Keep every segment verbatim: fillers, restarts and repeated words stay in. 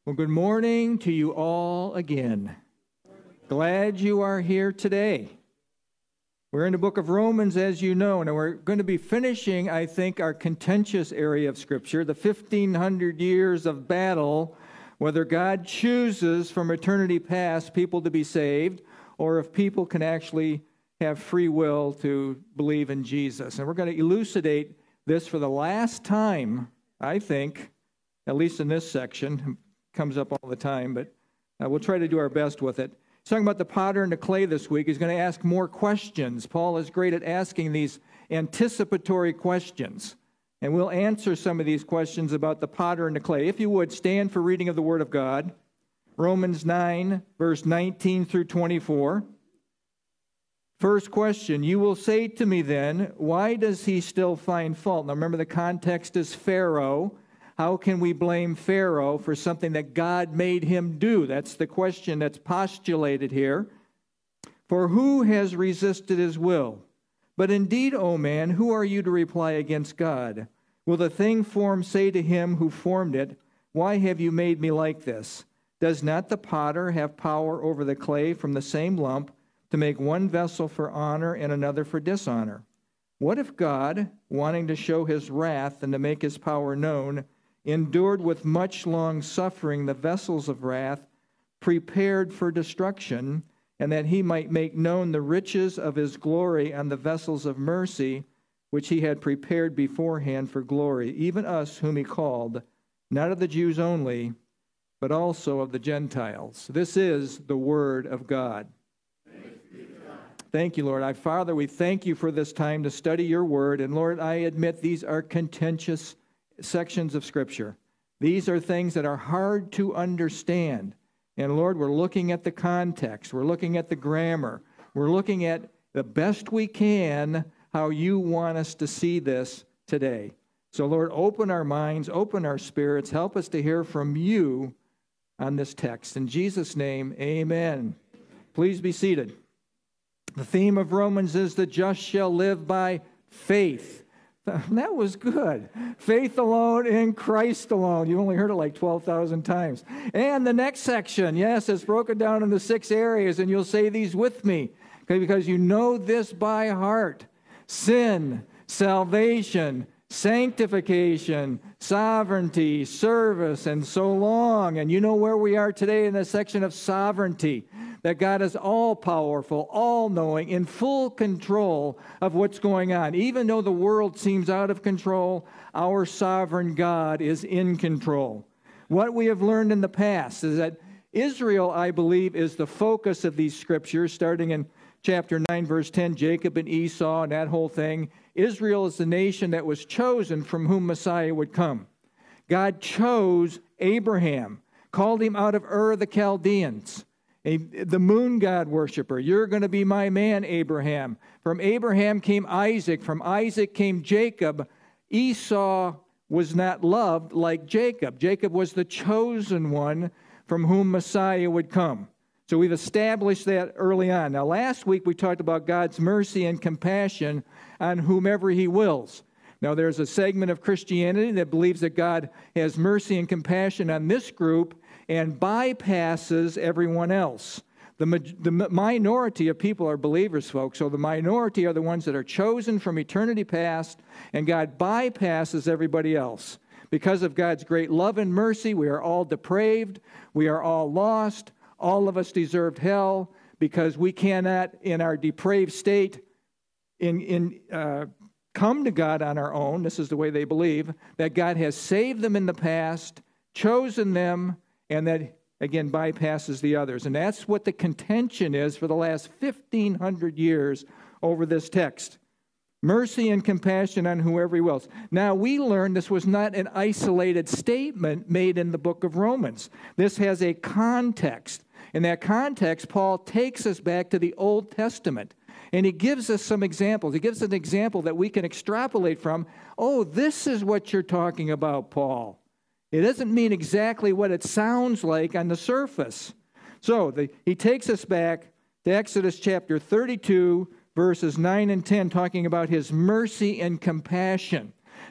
Well, good morning to you all again. Glad you are here today. We're in the book of Romans, as you know, and we're going to be finishing, I think, our contentious area of Scripture, the fifteen hundred years of battle, whether God chooses from eternity past people to be saved, or if people can actually have free will to believe in Jesus. And we're going to elucidate this for the last time, I think, at least in this section. Comes up all the time, but uh, we'll try to do our best with it. He's talking about the potter and the clay this week. He's going to ask more questions. Paul is great at asking these anticipatory questions, and we'll answer some of these questions about the potter and the clay. If you would, stand for reading of the Word of God. Romans nine, verse nineteen through twenty-four. First question, you will say to me then, why does he still find fault? Now remember, the context is Pharaoh. How can we blame Pharaoh for something that God made him do? That's the question that's postulated here. For who has resisted his will? But indeed, O man, who are you to reply against God? Will the thing formed say to him who formed it, why have you made me like this? Does not the potter have power over the clay from the same lump to make one vessel for honor and another for dishonor? What if God, wanting to show his wrath and to make his power known, endured with much long suffering the vessels of wrath prepared for destruction, and that he might make known the riches of his glory on the vessels of mercy, which he had prepared beforehand for glory, even us whom he called, not of the Jews only, but also of the Gentiles. This is the word of God. Thank you, Lord. I, Father, we thank you for this time to study your word, and Lord, I admit these are contentious sections of Scripture. These are things that are hard to understand. And Lord, we're looking at the context. We're looking at the grammar. We're looking at the best we can how you want us to see this today. So Lord, open our minds, open our spirits, help us to hear from you on this text. In Jesus' name, amen. Please be seated. The theme of Romans is the just shall live by faith. That was good. Faith alone in Christ alone. You only heard it like twelve thousand times. And the next section, yes, it's broken down into six areas, and you'll say these with me, okay, because you know this by heart. Sin, salvation, sanctification, sovereignty, service, and so long. And you know where we are today in the section of sovereignty. That God is all-powerful, all-knowing, in full control of what's going on. Even though the world seems out of control, our sovereign God is in control. What we have learned in the past is that Israel, I believe, is the focus of these scriptures, starting in chapter nine, verse ten, Jacob and Esau and that whole thing. Israel is the nation that was chosen from whom Messiah would come. God chose Abraham, called him out of Ur of the Chaldeans. A, the moon god worshiper. You're going to be my man, Abraham. From Abraham came Isaac. From Isaac came Jacob. Esau was not loved like Jacob. Jacob was the chosen one from whom Messiah would come. So we've established that early on. Now, last week we talked about God's mercy and compassion on whomever he wills. Now, there's a segment of Christianity that believes that God has mercy and compassion on this group and bypasses everyone else. The, the minority of people are believers, folks, so the minority are the ones that are chosen from eternity past, and God bypasses everybody else. Because of God's great love and mercy, we are all depraved, we are all lost, all of us deserved hell, because we cannot, in our depraved state, in, in uh, come to God on our own. This is the way they believe, that God has saved them in the past, chosen them, and that, again, bypasses the others. And that's what the contention is for the last fifteen hundred years over this text. Mercy and compassion on whoever he wills. Now, we learned this was not an isolated statement made in the book of Romans. This has a context. In that context, Paul takes us back to the Old Testament. And he gives us some examples. He gives us an example that we can extrapolate from. Oh, this is what you're talking about, Paul. It doesn't mean exactly what it sounds like on the surface. So the, he takes us back to Exodus chapter thirty-two, verses nine and ten, talking about his mercy and compassion.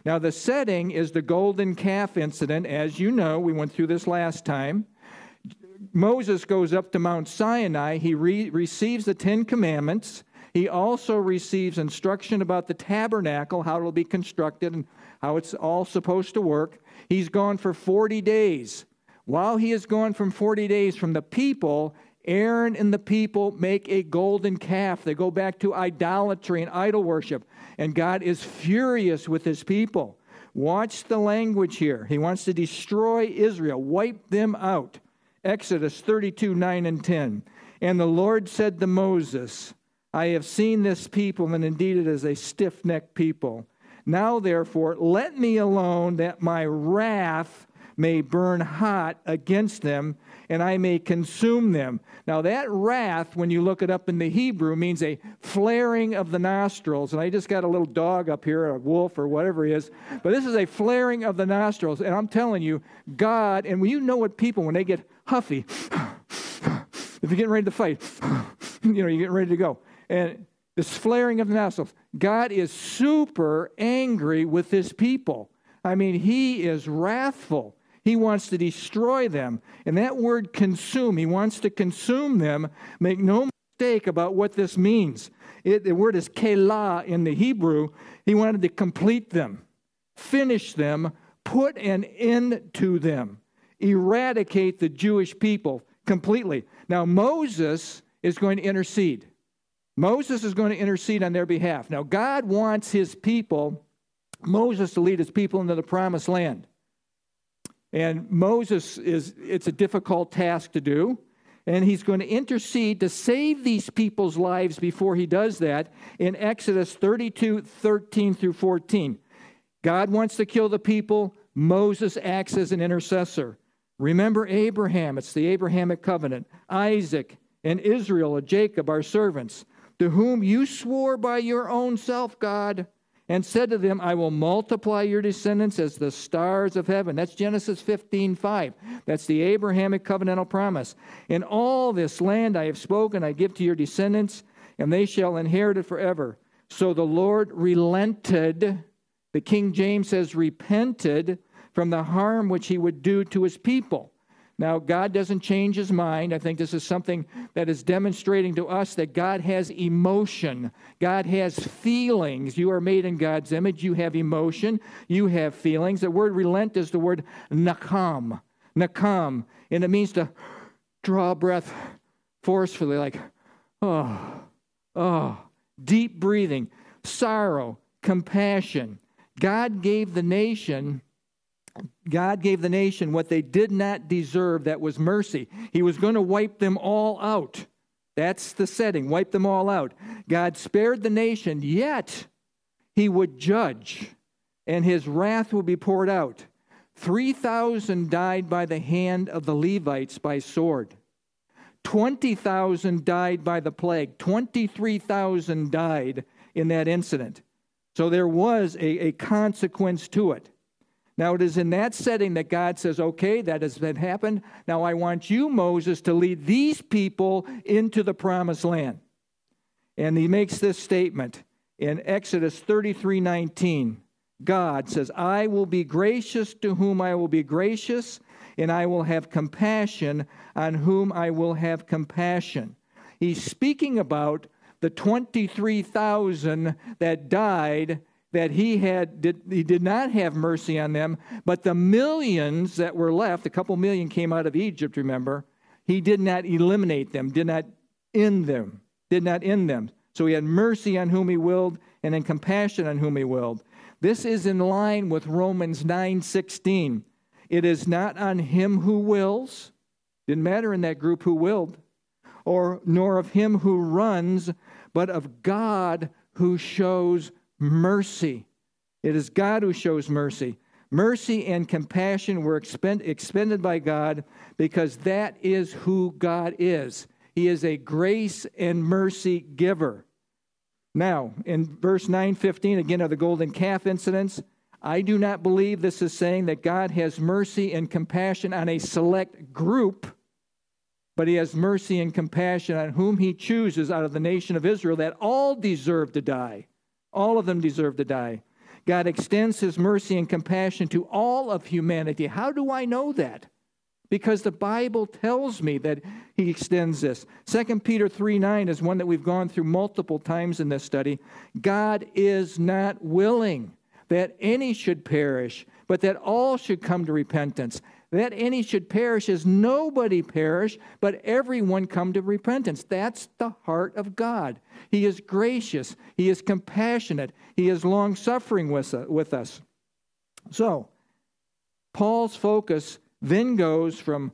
Now, the setting is the golden calf incident. As you know, we went through this last time. Moses goes up to Mount Sinai. He re- receives the Ten Commandments. He also receives instruction about the tabernacle, how it will be constructed and how it's all supposed to work. He's gone for forty days. While he is gone from forty days from the people, Aaron and the people make a golden calf. They go back to idolatry and idol worship. And God is furious with his people. Watch the language here. He wants to destroy Israel, wipe them out. Exodus thirty-two, nine and ten. And the Lord said to Moses, I have seen this people, and indeed it is a stiff-necked people. Now, therefore, let me alone, that my wrath may burn hot against them, and I may consume them. Now, that wrath, when you look it up in the Hebrew, means a flaring of the nostrils. And I just got a little dog up here, a wolf or whatever he is. But this is a flaring of the nostrils. And I'm telling you, God, and you know what people, when they get huffy, if you're getting ready to fight, you know, you're getting ready to go. And this flaring of the nostrils, God is super angry with his people. I mean, he is wrathful. He wants to destroy them. And that word consume, he wants to consume them. Make no mistake about what this means. It, the word is kelah in the Hebrew. He wanted to complete them, finish them, put an end to them, eradicate the Jewish people completely. Now, Moses is going to intercede. Moses is going to intercede on their behalf. Now, God wants his people, Moses to lead his people into the promised land. And Moses is, it's a difficult task to do. And he's going to intercede to save these people's lives before he does that in Exodus thirty-two, thirteen through fourteen. God wants to kill the people. Moses acts as an intercessor. Remember Abraham. It's the Abrahamic covenant. Isaac and Israel, or Jacob, our servants, to whom you swore by your own self, God, and said to them, I will multiply your descendants as the stars of heaven. That's Genesis fifteen, five. That's the Abrahamic covenantal promise. In all this land I have spoken, I give to your descendants, and they shall inherit it forever. So the Lord relented, the King James says repented, from the harm which he would do to his people. Now, God doesn't change his mind. I think this is something that is demonstrating to us that God has emotion. God has feelings. You are made in God's image. You have emotion. You have feelings. The word relent is the word nakam. Nakam. And it means to draw breath forcefully, like, oh, oh, deep breathing, sorrow, compassion. God gave the nation God gave the nation what they did not deserve, that was mercy. He was going to wipe them all out. That's the setting, wipe them all out. God spared the nation, yet he would judge, and his wrath will be poured out. three thousand died by the hand of the Levites by sword. twenty thousand died by the plague. twenty-three thousand died in that incident. So there was a, a consequence to it. Now, it is in that setting that God says, okay, that has been happened. Now, I want you, Moses, to lead these people into the promised land. And he makes this statement in Exodus thirty-three, nineteen. God says, I will be gracious to whom I will be gracious, and I will have compassion on whom I will have compassion. He's speaking about the twenty-three thousand that died, that he had did, he did not have mercy on them, but the millions that were left, a couple million came out of Egypt, remember, he did not eliminate them, did not end them, did not end them. So he had mercy on whom he willed, and then compassion on whom he willed. This is in line with Romans nine sixteen. It is not on him who wills, didn't matter in that group who willed, or nor of him who runs, but of God who shows mercy. It is God who shows mercy. Mercy and compassion were expend, expended by God because that is who God is. He is a grace and mercy giver. Now, in verse nine fifteen, again, of the golden calf incidents, I do not believe this is saying that God has mercy and compassion on a select group, but he has mercy and compassion on whom he chooses out of the nation of Israel, that all deserve to die. All of them deserve to die. God extends his mercy and compassion to all of humanity. How do I know that? Because the Bible tells me that he extends this. Second Peter three nine is one that we've gone through multiple times in this study. God is not willing that any should perish, but that all should come to repentance. That any should perish is nobody perish, but everyone come to repentance. That's the heart of God. He is gracious. He is compassionate. He is long-suffering with us. So, Paul's focus then goes from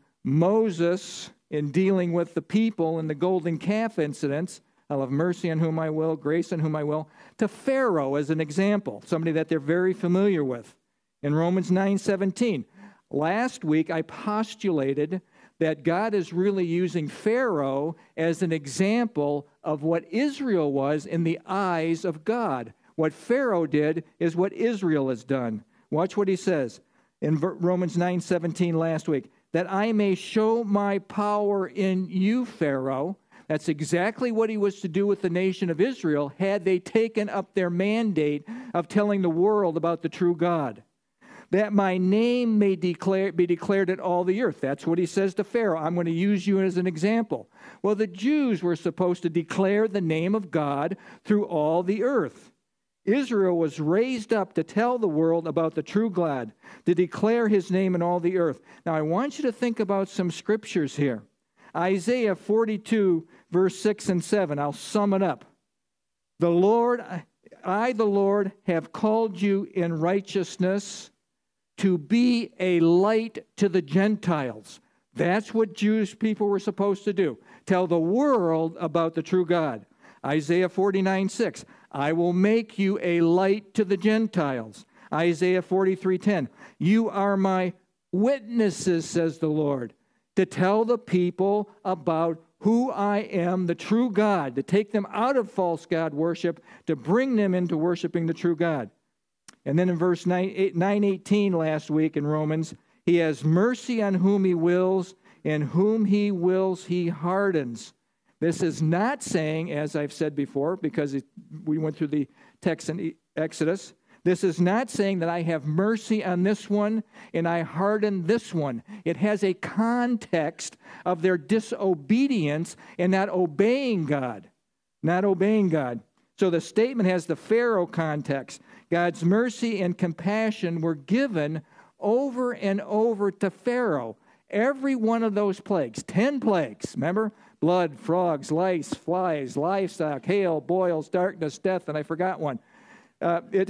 Moses in dealing with the people in the golden calf incidents, I'll have mercy on whom I will, grace on whom I will, to Pharaoh as an example, somebody that they're very familiar with. In Romans nine seventeen, last week I postulated that God is really using Pharaoh as an example of what Israel was in the eyes of God. What Pharaoh did is what Israel has done. Watch what he says in Romans nine seventeen last week, that I may show my power in you, Pharaoh. That's exactly what he was to do with the nation of Israel had they taken up their mandate of telling the world about the true God. That my name may declare, be declared at all the earth. That's what he says to Pharaoh. I'm going to use you as an example. Well, the Jews were supposed to declare the name of God through all the earth. Israel was raised up to tell the world about the true God, to declare his name in all the earth. Now, I want you to think about some scriptures here. Isaiah forty-two, verse six and seven. I'll sum it up. The Lord, I, the Lord, have called you in righteousness to be a light to the Gentiles. That's what Jewish people were supposed to do. Tell the world about the true God. Isaiah forty-nine, six. I will make you a light to the Gentiles. Isaiah forty-three, ten. You are my witnesses, says the Lord, to tell the people about who I am, the true God, to take them out of false God worship, to bring them into worshiping the true God. And then in verse nine eighteen last week in Romans, he has mercy on whom he wills, and whom he wills he hardens. This is not saying, as I've said before, because it, we went through the text in Exodus, this is not saying that I have mercy on this one and I harden this one. It has a context of their disobedience and not obeying God. Not obeying God. So the statement has the Pharaoh context. God's mercy and compassion were given over and over to Pharaoh. Every one of those plagues, ten plagues, remember? Blood, frogs, lice, flies, livestock, hail, boils, darkness, death, and I forgot one. Uh, it,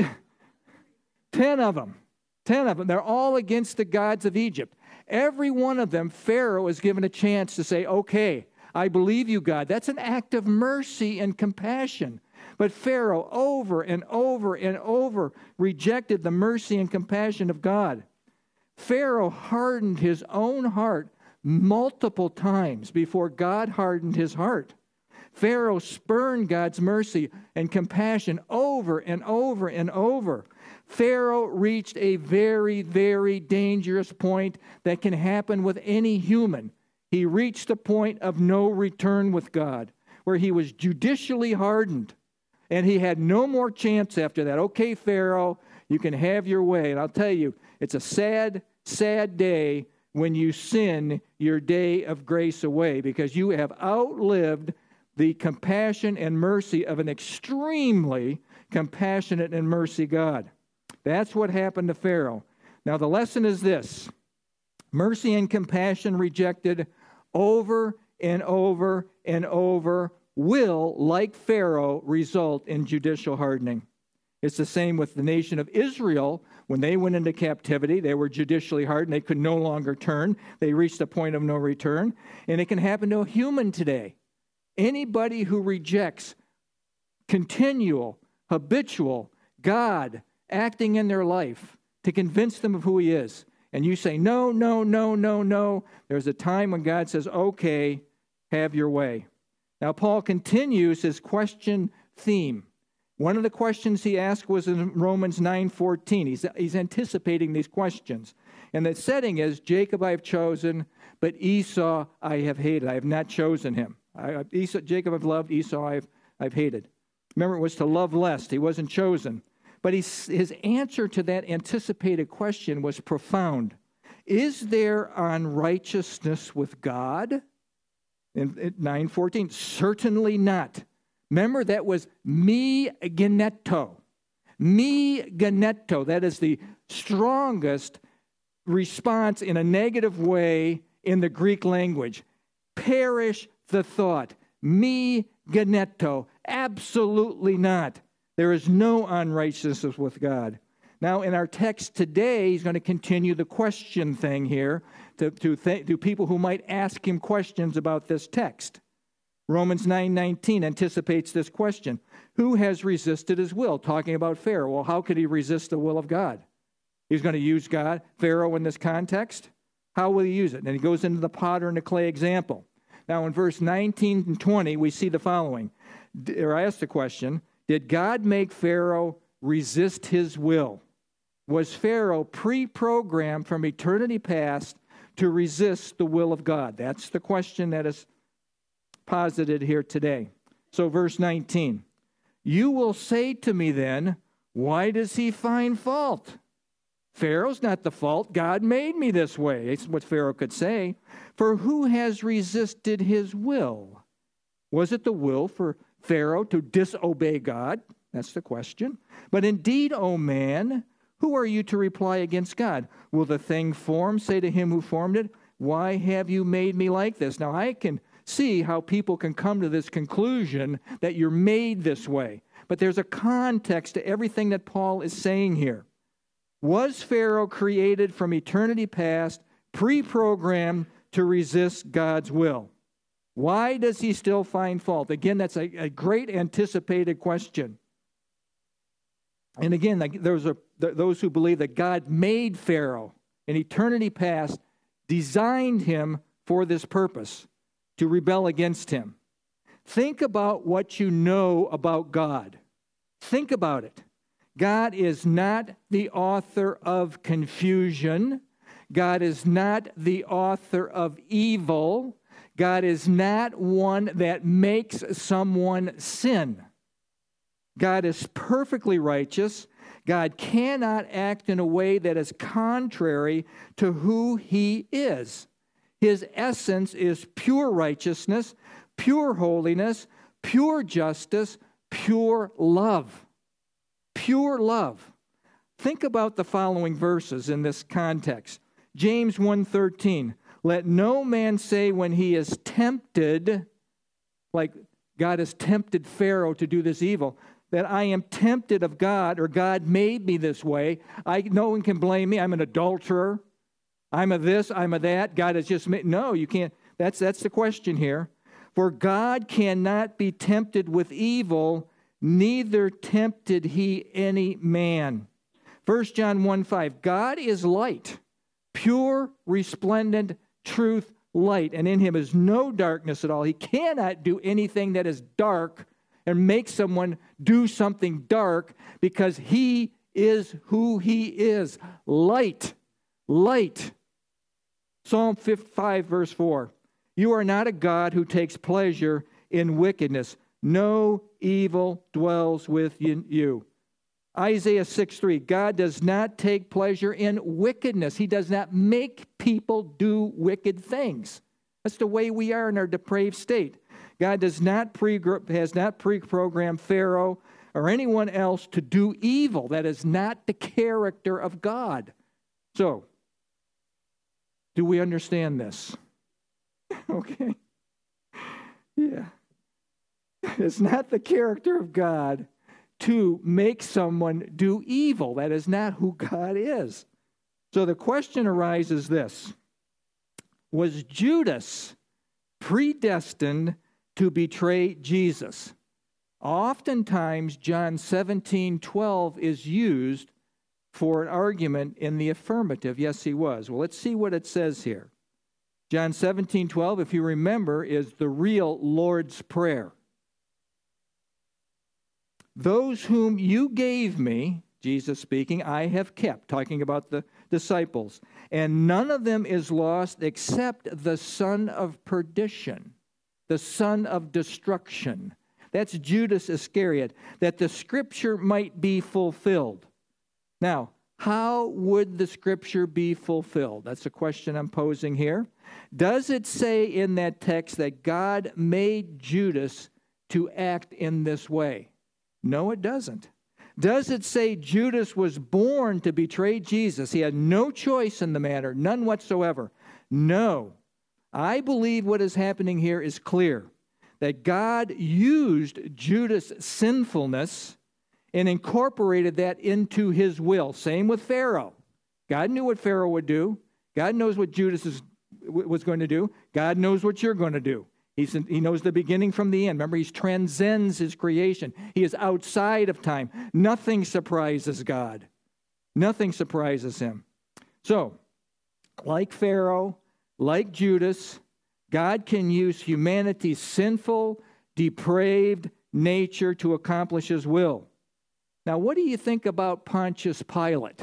ten of them. Ten of them. They're all against the gods of Egypt. Every one of them, Pharaoh is given a chance to say, okay, I believe you, God. That's an act of mercy and compassion. But Pharaoh over and over and over rejected the mercy and compassion of God. Pharaoh hardened his own heart multiple times before God hardened his heart. Pharaoh spurned God's mercy and compassion over and over and over. Pharaoh reached a very, very dangerous point that can happen with any human. He reached a point of no return with God, where he was judicially hardened, and he had no more chance after that. Okay, Pharaoh, you can have your way. And I'll tell you, it's a sad, sad day when you sin your day of grace away, because you have outlived the compassion and mercy of an extremely compassionate and mercy God. That's what happened to Pharaoh. Now, the lesson is this. Mercy and compassion rejected over and over and over will, like Pharaoh, result in judicial hardening. It's the same with the nation of Israel. When they went into captivity, they were judicially hardened. They could no longer turn. They reached a point of no return. And it can happen to a human today. Anybody who rejects continual, habitual God acting in their life to convince them of who he is, and you say, no, no, no, no, no, there's a time when God says, okay, have your way. Now, Paul continues his question theme. One of the questions he asked was in Romans nine fourteen. He's, he's anticipating these questions. And the setting is, Jacob I have chosen, but Esau I have hated. I have not chosen him. I, Esau, Jacob I've loved, Esau I've, I've hated. Remember, it was to love less. He wasn't chosen. But he's, his answer to that anticipated question was profound. Is there unrighteousness with God? In nine fourteen, certainly not. Remember, that was me genetto. Me genetto. That is the strongest response in a negative way in the Greek language. Perish the thought. Me genetto. Absolutely not. There is no unrighteousness with God. Now, in our text today, he's going to continue the question thing here to, to, th- to people who might ask him questions about this text. Romans nine nineteen anticipates this question. Who has resisted his will? Talking about Pharaoh. Well, how could he resist the will of God? He's going to use God, Pharaoh in this context. How will he use it? And he goes into the potter and the clay example. Now, in verse nineteen and twenty, we see the following. Or I asked the question, did God make Pharaoh resist his will? Was Pharaoh pre-programmed from eternity past to resist the will of God? That's the question that is posited here today. So verse nineteen, you will say to me then, why does he find fault? Pharaoh's not the fault. God made me this way. It's what Pharaoh could say. For who has resisted his will? Was it the will for Pharaoh to disobey God? That's the question. But indeed, O man, who are you to reply against God? Will the thing formed say to him who formed it, why have you made me like this? Now, I can see how people can come to this conclusion that you're made this way. But there's a context to everything that Paul is saying here. Was Pharaoh created from eternity past, pre-programmed to resist God's will? Why does he still find fault? Again, that's a, a great anticipated question. And again, like, there's a, those who believe that God made Pharaoh in eternity past, designed him for this purpose, to rebel against him. Think about what you know about God. Think about it. God is not the author of confusion. God is not the author of evil. God is not one that makes someone sin. God is perfectly righteous. God cannot act in a way that is contrary to who he is. His essence is pure righteousness, pure holiness, pure justice, pure love. Pure love. Think about the following verses in this context. James one thirteen, let no man say when he is tempted, like God has tempted Pharaoh to do this evil, that I am tempted of God, or God made me this way. I, no one can blame me. I'm an adulterer. I'm a this, I'm a that. God has just made... No, you can't. That's, that's the question here. For God cannot be tempted with evil, neither tempted he any man. First John one five, God is light, pure, resplendent, truth, light, and in him is no darkness at all. He cannot do anything that is dark and make someone do something dark, because he is who he is. Light. Light. Psalm fifty-five, verse four. You are not a God who takes pleasure in wickedness. No evil dwells with you. Isaiah six three. God does not take pleasure in wickedness. He does not make people do wicked things. That's the way we are in our depraved state. God does not pre has not pre-programmed Pharaoh or anyone else to do evil. That is not the character of God. So, do we understand this? Okay. Yeah. It's not the character of God to make someone do evil. That is not who God is. So the question arises this. Was Judas predestined to betray Jesus? Oftentimes, John seventeen twelve is used for an argument in the affirmative. Yes, he was. Well, let's see what it says here. John seventeen twelve, if you remember, is the real Lord's Prayer. Those whom you gave me, Jesus speaking, I have kept, talking about the disciples, and none of them is lost except the son of perdition, the son of destruction, That's Judas Iscariot, that the Scripture might be fulfilled. Now, how would the Scripture be fulfilled? That's the question I'm posing here. Does it say in that text that God made Judas to act in this way? No, it doesn't. Does it say Judas was born to betray Jesus? He had no choice in the matter, none whatsoever. No. I believe what is happening here is clear, that God used Judas' sinfulness and incorporated that into his will. Same with Pharaoh. God knew what Pharaoh would do. God knows what Judas is, was going to do. God knows what you're going to do. He's, he knows the beginning from the end. Remember, he transcends his creation. He is outside of time. Nothing surprises God. Nothing surprises him. So, like Pharaoh, like Judas, God can use humanity's sinful, depraved nature to accomplish his will. Now, what do you think about Pontius Pilate?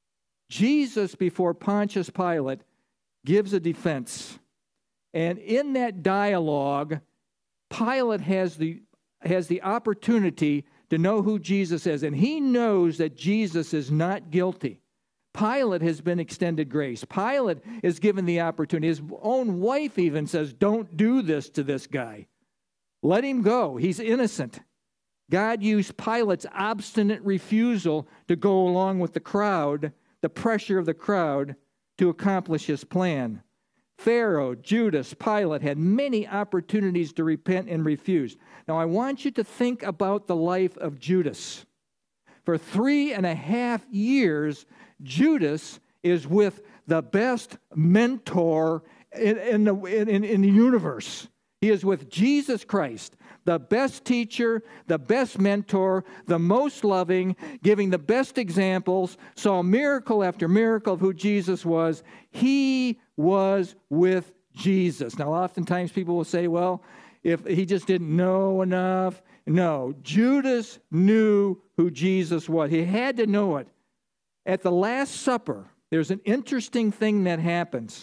Jesus, before Pontius Pilate, gives a defense. And in that dialogue, Pilate has the, has the opportunity to know who Jesus is. And he knows that Jesus is not guilty. Pilate has been extended grace. Pilate is given the opportunity. His own wife even says, don't do this to this guy. Let him go. He's innocent. God used Pilate's obstinate refusal to go along with the crowd, the pressure of the crowd, to accomplish his plan. Pharaoh, Judas, Pilate had many opportunities to repent and refused. Now, I want you to think about the life of Judas. For three and a half years, Judas is with the best mentor in, in, the, in, in the universe. He is with Jesus Christ, the best teacher, the best mentor, the most loving, giving the best examples, saw miracle after miracle of who Jesus was. He was with Jesus. Now, oftentimes people will say, well, if he just didn't know enough. No, Judas knew who Jesus was. He had to know it. At the Last Supper, there's an interesting thing that happens.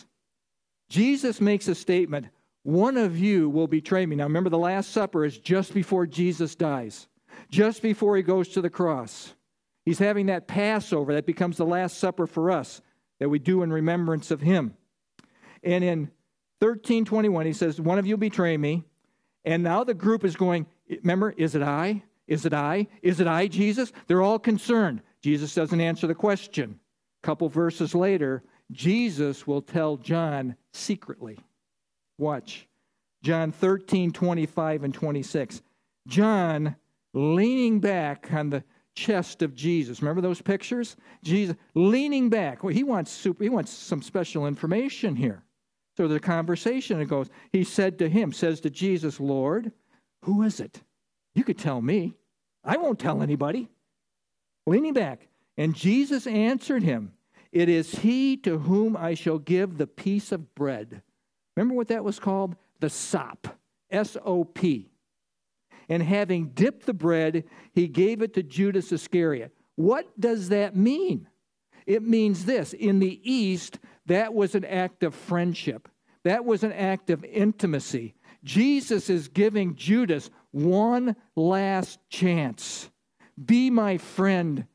Jesus makes a statement, one of you will betray me. Now, remember, the Last Supper is just before Jesus dies, just before he goes to the cross. He's having that Passover that becomes the Last Supper for us that we do in remembrance of him. And in thirteen twenty-one, he says, one of you betray me. And now the group is going, remember, is it I? Is it I? Is it I, Jesus? They're all concerned. Jesus doesn't answer the question. A couple verses later, Jesus will tell John secretly. Watch. John thirteen, twenty-five and twenty-six. John leaning back on the chest of Jesus. Remember those pictures? Jesus leaning back. Well, he wants super, he wants some special information here. So the conversation, it goes, he said to him, says to Jesus, Lord, who is it? You could tell me. I won't tell anybody. Leaning back. And Jesus answered him, it is he to whom I shall give the piece of bread. Remember what that was called? The sop. S O P. And having dipped the bread, he gave it to Judas Iscariot. What does that mean? It means this. In the East, that was an act of friendship. That was an act of intimacy. Jesus is giving Judas one last chance. Be my friend.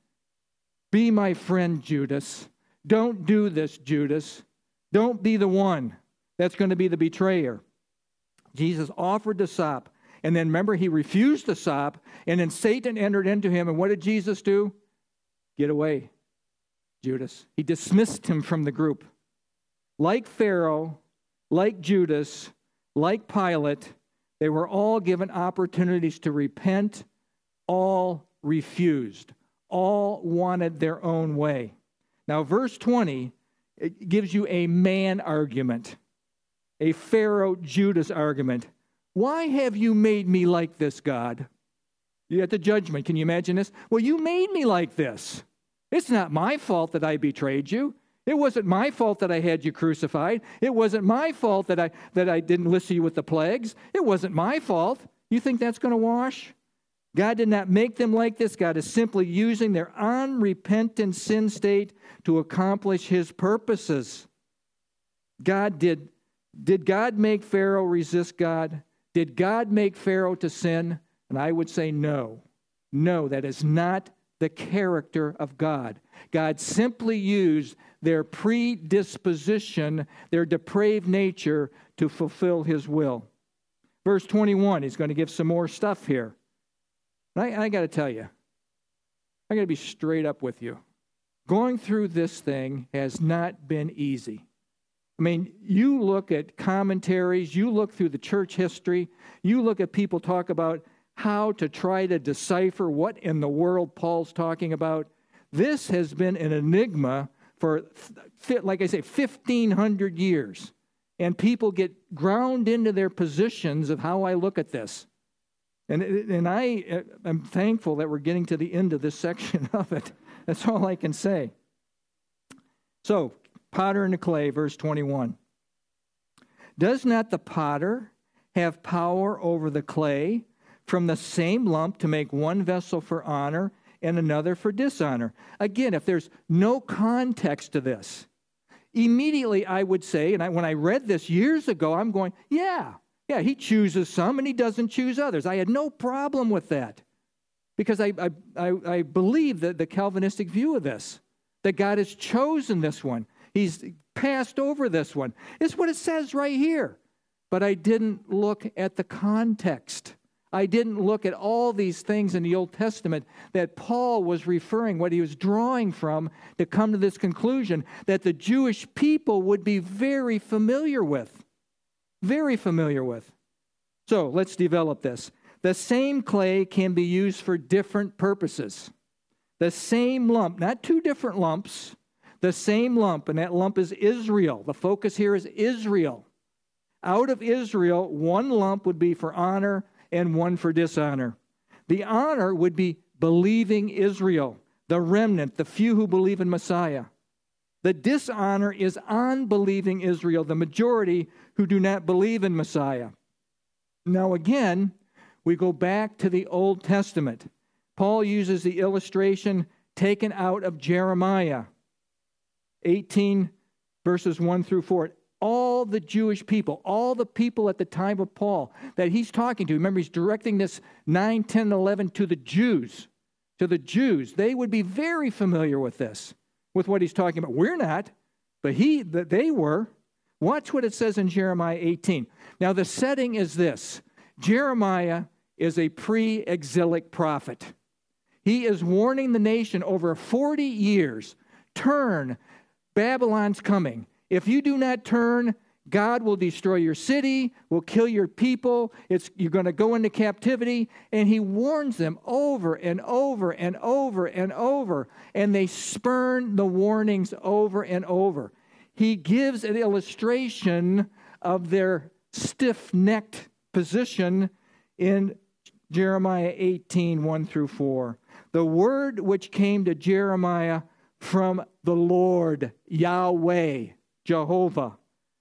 Be my friend, Judas. Don't do this, Judas. Don't be the one that's going to be the betrayer. Jesus offered the sop. And then remember, he refused the sop. And then Satan entered into him. And what did Jesus do? Get away, Judas. He dismissed him from the group. Like Pharaoh, like Judas, like Pilate, they were all given opportunities to repent. All refused. All wanted their own way. Now, verse twenty, it gives you a man argument, a Pharaoh-Judas argument. Why have you made me like this, God? You at the judgment. Can you imagine this? Well, you made me like this. It's not my fault that I betrayed you. It wasn't my fault that I had you crucified. It wasn't my fault that I that I didn't listen you with the plagues. It wasn't my fault. You think that's going to wash? God did not make them like this. God is simply using their unrepentant sin state to accomplish his purposes. God did, did God make Pharaoh resist God? Did God make Pharaoh to sin? And I would say no. No, that is not the character of God. God simply used their predisposition, their depraved nature, to fulfill his will. Verse twenty-one, he's going to give some more stuff here. And I, I got to tell you, I got to be straight up with you. Going through this thing has not been easy. I mean, you look at commentaries, you look through the church history, you look at people talk about how to try to decipher what in the world Paul's talking about. This has been an enigma for, like I say, fifteen hundred years. And people get ground into their positions of how I look at this. And, and I am thankful that we're getting to the end of this section of it. That's all I can say. So, potter and the clay, verse twenty-one. Does not the potter have power over the clay from the same lump to make one vessel for honor and another for dishonor? Again, if there's no context to this, immediately I would say, and I, when I read this years ago, I'm going, yeah, yeah, he chooses some and he doesn't choose others. I had no problem with that because I, I, I, I believe that the Calvinistic view of this, that God has chosen this one. He's passed over this one. It's what it says right here. But I didn't look at the context. I didn't look at all these things in the Old Testament that Paul was referring, what he was drawing from to come to this conclusion that the Jewish people would be very familiar with. Very familiar with. So let's develop this. The same clay can be used for different purposes. The same lump, not two different lumps, the same lump, and that lump is Israel. The focus here is Israel. Out of Israel, one lump would be for honor and one for dishonor. The honor would be believing Israel, the remnant, the few who believe in Messiah. The dishonor is unbelieving Israel, the majority who do not believe in Messiah. Now again, we go back to the Old Testament. Paul uses the illustration taken out of Jeremiah eighteen, verses one through four. All the Jewish people, all the people at the time of Paul that he's talking to. Remember, he's directing this nine, ten, eleven to the Jews. To the Jews. They would be very familiar with this, with what he's talking about. We're not, but he, they were. Watch what it says in Jeremiah eighteen. Now, the setting is this. Jeremiah is a pre-exilic prophet. He is warning the nation over forty years. Turn, Babylon's coming. If you do not turn, God will destroy your city, will kill your people. It's, you're going to go into captivity. And he warns them over and over and over and over. And they spurn the warnings over and over. He gives an illustration of their stiff-necked position in Jeremiah eighteen, one through four. The word which came to Jeremiah from the Lord, Yahweh, Jehovah,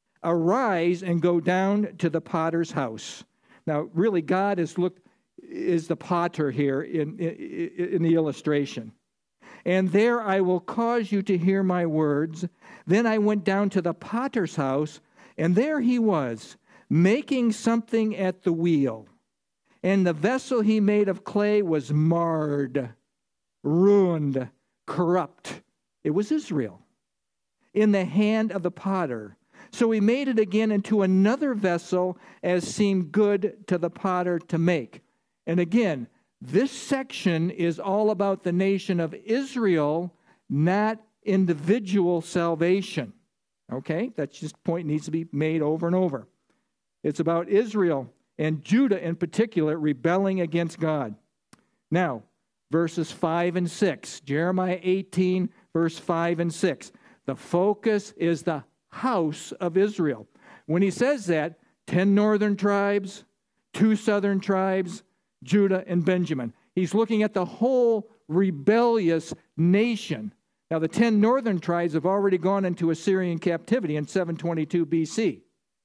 arise and go down to the potter's house. Now, really, God is looked is the potter here in, in, in the illustration. And there I will cause you to hear my words. Then I went down to the potter's house, and there he was, making something at the wheel. And the vessel he made of clay was marred, ruined, corrupt. It was Israel in the hand of the potter. So he made it again into another vessel as seemed good to the potter to make. And again, this section is all about the nation of Israel, not individual salvation. Okay? That just point needs to be made over and over. It's about Israel and Judah in particular rebelling against God. Now, verses five and six. Jeremiah eighteen, verse five and six. The focus is the house of Israel. When he says that, ten northern tribes, two southern tribes, Judah and Benjamin. He's looking at the whole rebellious nation. Now, the ten northern tribes have already gone into Assyrian captivity in seven twenty-two B C.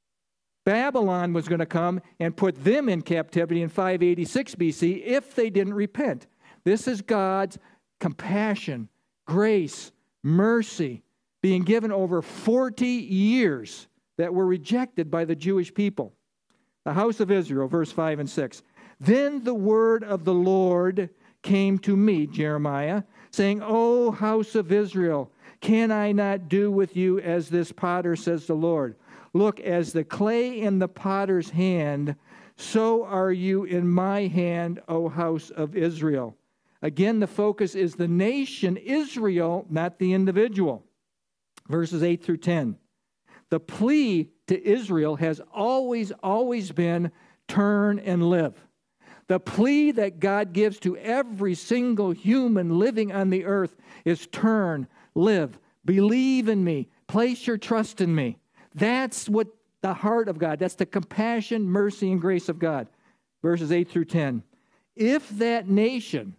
Babylon was going to come and put them in captivity in five eighty-six B C if they didn't repent. This is God's compassion, grace, mercy, being given over forty years that were rejected by the Jewish people. The house of Israel, verse five and six. Then the word of the Lord came to me, Jeremiah, saying, O house of Israel, can I not do with you as this potter, says the Lord? Look, as the clay in the potter's hand, so are you in my hand, O house of Israel. Again, the focus is the nation Israel, not the individual. Verses eight through ten. The plea to Israel has always, always been turn and live. The plea that God gives to every single human living on the earth is turn, live, believe in me, place your trust in me. That's what the heart of God, that's the compassion, mercy, and grace of God. Verses eight through ten. If that nation,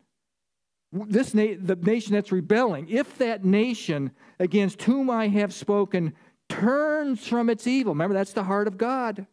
this na- the nation that's rebelling, if that nation against whom I have spoken turns from its evil, remember that's the heart of God.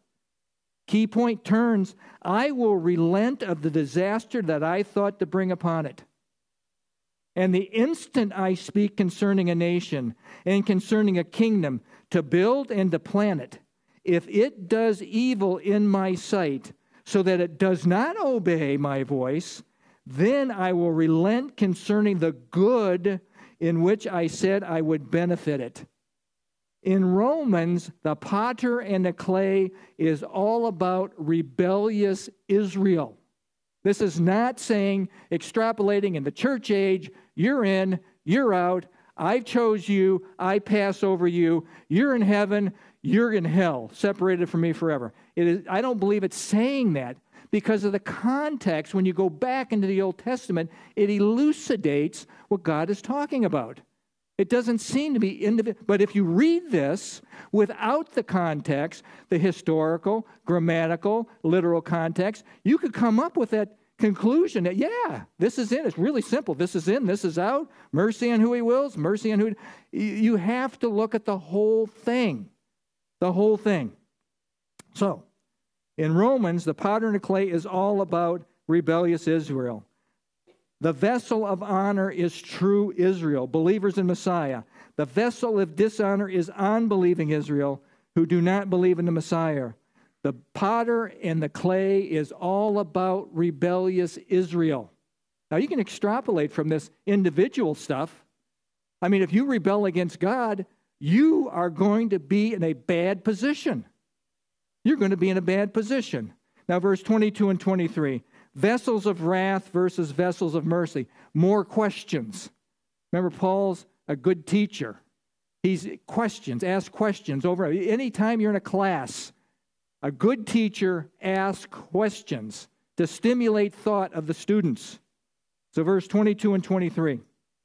Key point, turns, I will relent of the disaster that I thought to bring upon it. And the instant I speak concerning a nation and concerning a kingdom to build and to plant it, if it does evil in my sight so that it does not obey my voice, then I will relent concerning the good in which I said I would benefit it. In Romans, the potter and the clay is all about rebellious Israel. This is not saying, extrapolating in the church age, you're in, you're out, I chose you, I pass over you, you're in heaven, you're in hell, separated from me forever. It is, I don't believe it's saying that because of the context. When you go back into the Old Testament, it elucidates what God is talking about. It doesn't seem to be individual. But if you read this without the context, the historical, grammatical, literal context, you could come up with that conclusion that, yeah, this is in. It's really simple. This is in, this is out. Mercy on who he wills, mercy on who... You have to look at the whole thing. The whole thing. So, in Romans, the potter and the clay is all about rebellious Israel. The vessel of honor is true Israel, believers in Messiah. The vessel of dishonor is unbelieving Israel who do not believe in the Messiah. The potter and the clay is all about rebellious Israel. Now, you can extrapolate from this individual stuff. I mean, if you rebel against God, you are going to be in a bad position. You're going to be in a bad position. Now, verse twenty-two and twenty-three. Vessels of wrath versus vessels of mercy. More questions. Remember, Paul's a good teacher. He's questions, asks questions over. Anytime you're in a class, a good teacher asks questions to stimulate thought of the students. So verse twenty-two and twenty-three.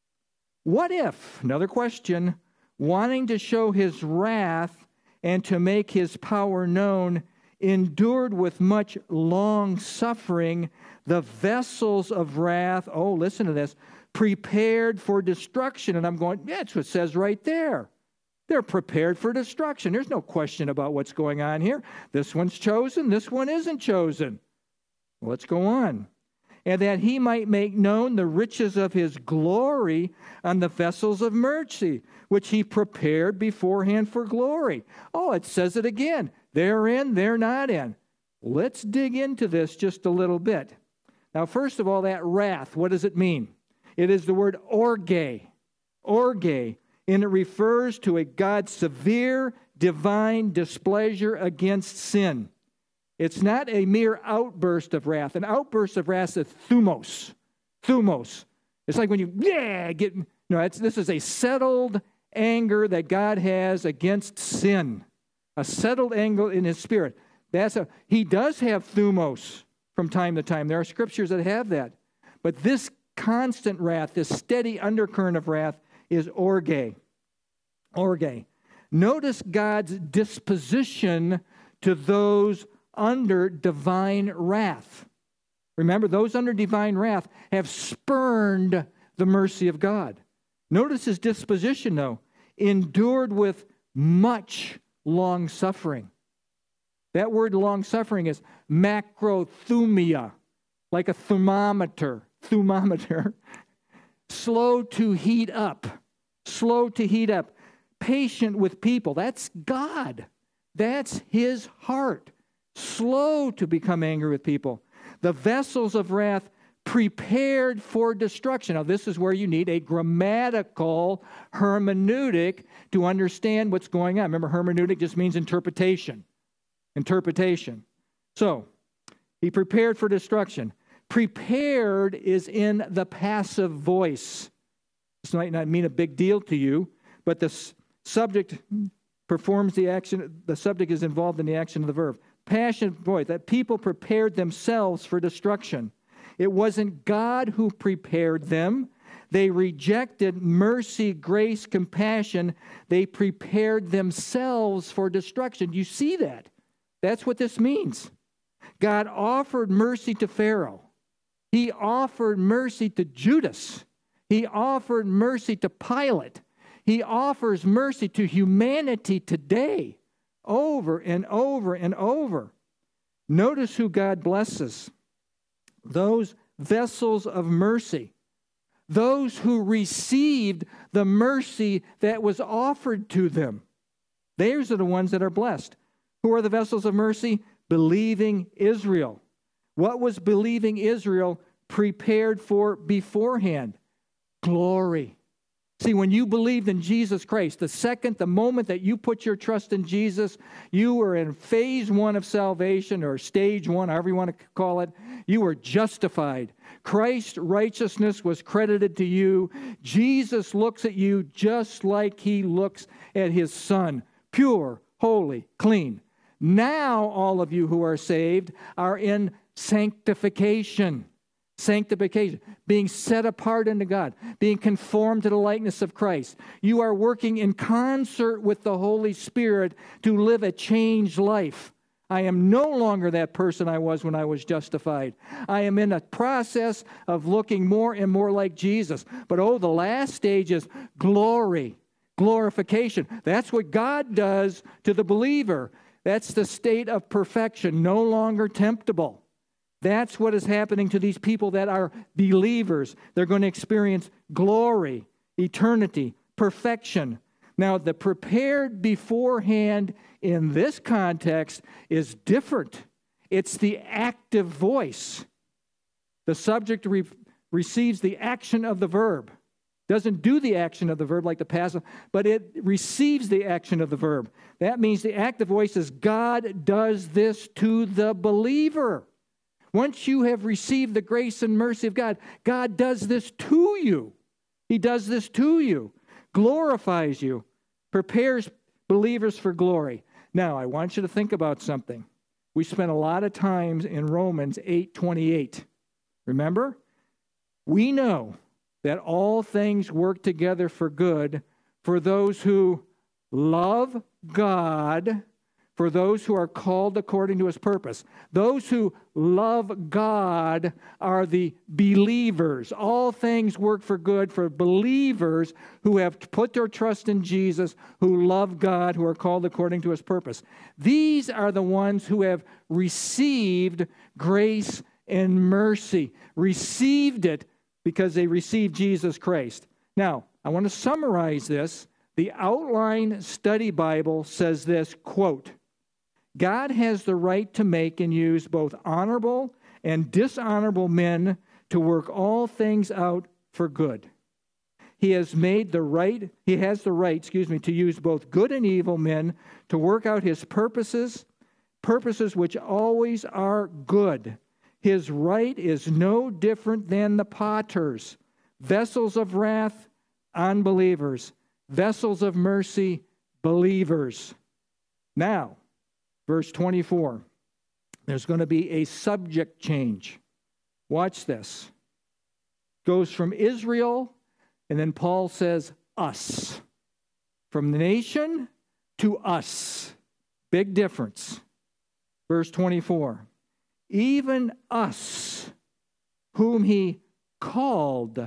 What if, another question, wanting to show his wrath and to make his power known, endured with much long suffering the vessels of wrath, oh, listen to this, prepared for destruction. And I'm going, yeah, that's what it says right there. They're prepared for destruction. There's no question about what's going on here. This one's chosen, this one isn't chosen. Well, let's go on. And that he might make known the riches of his glory on the vessels of mercy, which he prepared beforehand for glory. Oh, it says it again. They're in, they're not in. Let's dig into this just a little bit. Now, first of all, that wrath, what does it mean? It is the word orge, orge, and it refers to a God's severe divine displeasure against sin. It's not a mere outburst of wrath. An outburst of wrath is thumos, thumos. It's like when you, yeah, get, no, it's, this is a settled anger that God has against sin. A settled anger in his spirit. That's a, he does have thumos from time to time. There are scriptures that have that. But this constant wrath, this steady undercurrent of wrath is orge. Orge. Notice God's disposition to those under divine wrath. Remember, those under divine wrath have spurned the mercy of God. Notice his disposition, though. Endured with much long suffering. That word long suffering is macrothumia, like a thermometer, thermometer. Slow to heat up, slow to heat up. Patient with people. That's God. That's his heart. Slow to become angry with people. The vessels of wrath prepared for destruction. Now, this is where you need a grammatical hermeneutic to understand what's going on. Remember, hermeneutic just means interpretation. Interpretation. So, he prepared for destruction. Prepared is in the passive voice. This might not mean a big deal to you, but the subject performs the action. The subject is involved in the action of the verb. Passive voice, that people prepared themselves for destruction. It wasn't God who prepared them. They rejected mercy, grace, compassion. They prepared themselves for destruction. You see that? That's what this means. God offered mercy to Pharaoh. He offered mercy to Judas. He offered mercy to Pilate. He offers mercy to humanity today, over and over and over. Notice who God blesses. Those vessels of mercy. Those who received the mercy that was offered to them. Those are the ones that are blessed. Who are the vessels of mercy? Believing Israel. What was believing Israel prepared for beforehand? Glory. See, when you believed in Jesus Christ, the second, the moment that you put your trust in Jesus, you were in phase one of salvation, or stage one, however you want to call it. You were justified. Christ's righteousness was credited to you. Jesus looks at you just like he looks at his Son, pure, holy, clean. Now all of you who are saved are in sanctification. Sanctification, being set apart unto God, being conformed to the likeness of Christ. You are working in concert with the Holy Spirit to live a changed life. I am no longer that person I was when I was justified. I am in a process of looking more and more like Jesus. But oh, the last stage is glory, glorification. That's what God does to the believer. That's the state of perfection, no longer temptable. That's what is happening to these people that are believers. They're going to experience glory, eternity, perfection. Now, the prepared beforehand in this context is different. It's the active voice. The subject re- receives the action of the verb. Doesn't do the action of the verb like the passive, but it receives the action of the verb. That means the active voice is God does this to the believer. Once you have received the grace and mercy of God, God does this to you. He does this to you, glorifies you, prepares believers for glory. Now, I want you to think about something. We spent a lot of time in Romans eight twenty-eight. Remember? We know that all things work together for good for those who love God, for those who are called according to his purpose. Those who love God are the believers. All things work for good for believers who have put their trust in Jesus, who love God, who are called according to his purpose. These are the ones who have received grace and mercy. Received it because they received Jesus Christ. Now, I want to summarize this. The Outline Study Bible says this, quote, God has the right to make and use both honorable and dishonorable men to work all things out for good. He has made the right, he has the right, excuse me, to use both good and evil men to work out his purposes, purposes which always are good. His right is no different than the potter's. Vessels of wrath, unbelievers. Vessels of mercy, believers. Now, verse twenty-four, there's going to be a subject change. Watch this. Goes from Israel, and then Paul says, us. From the nation to us. Big difference. Verse twenty-four. Even us, whom he called.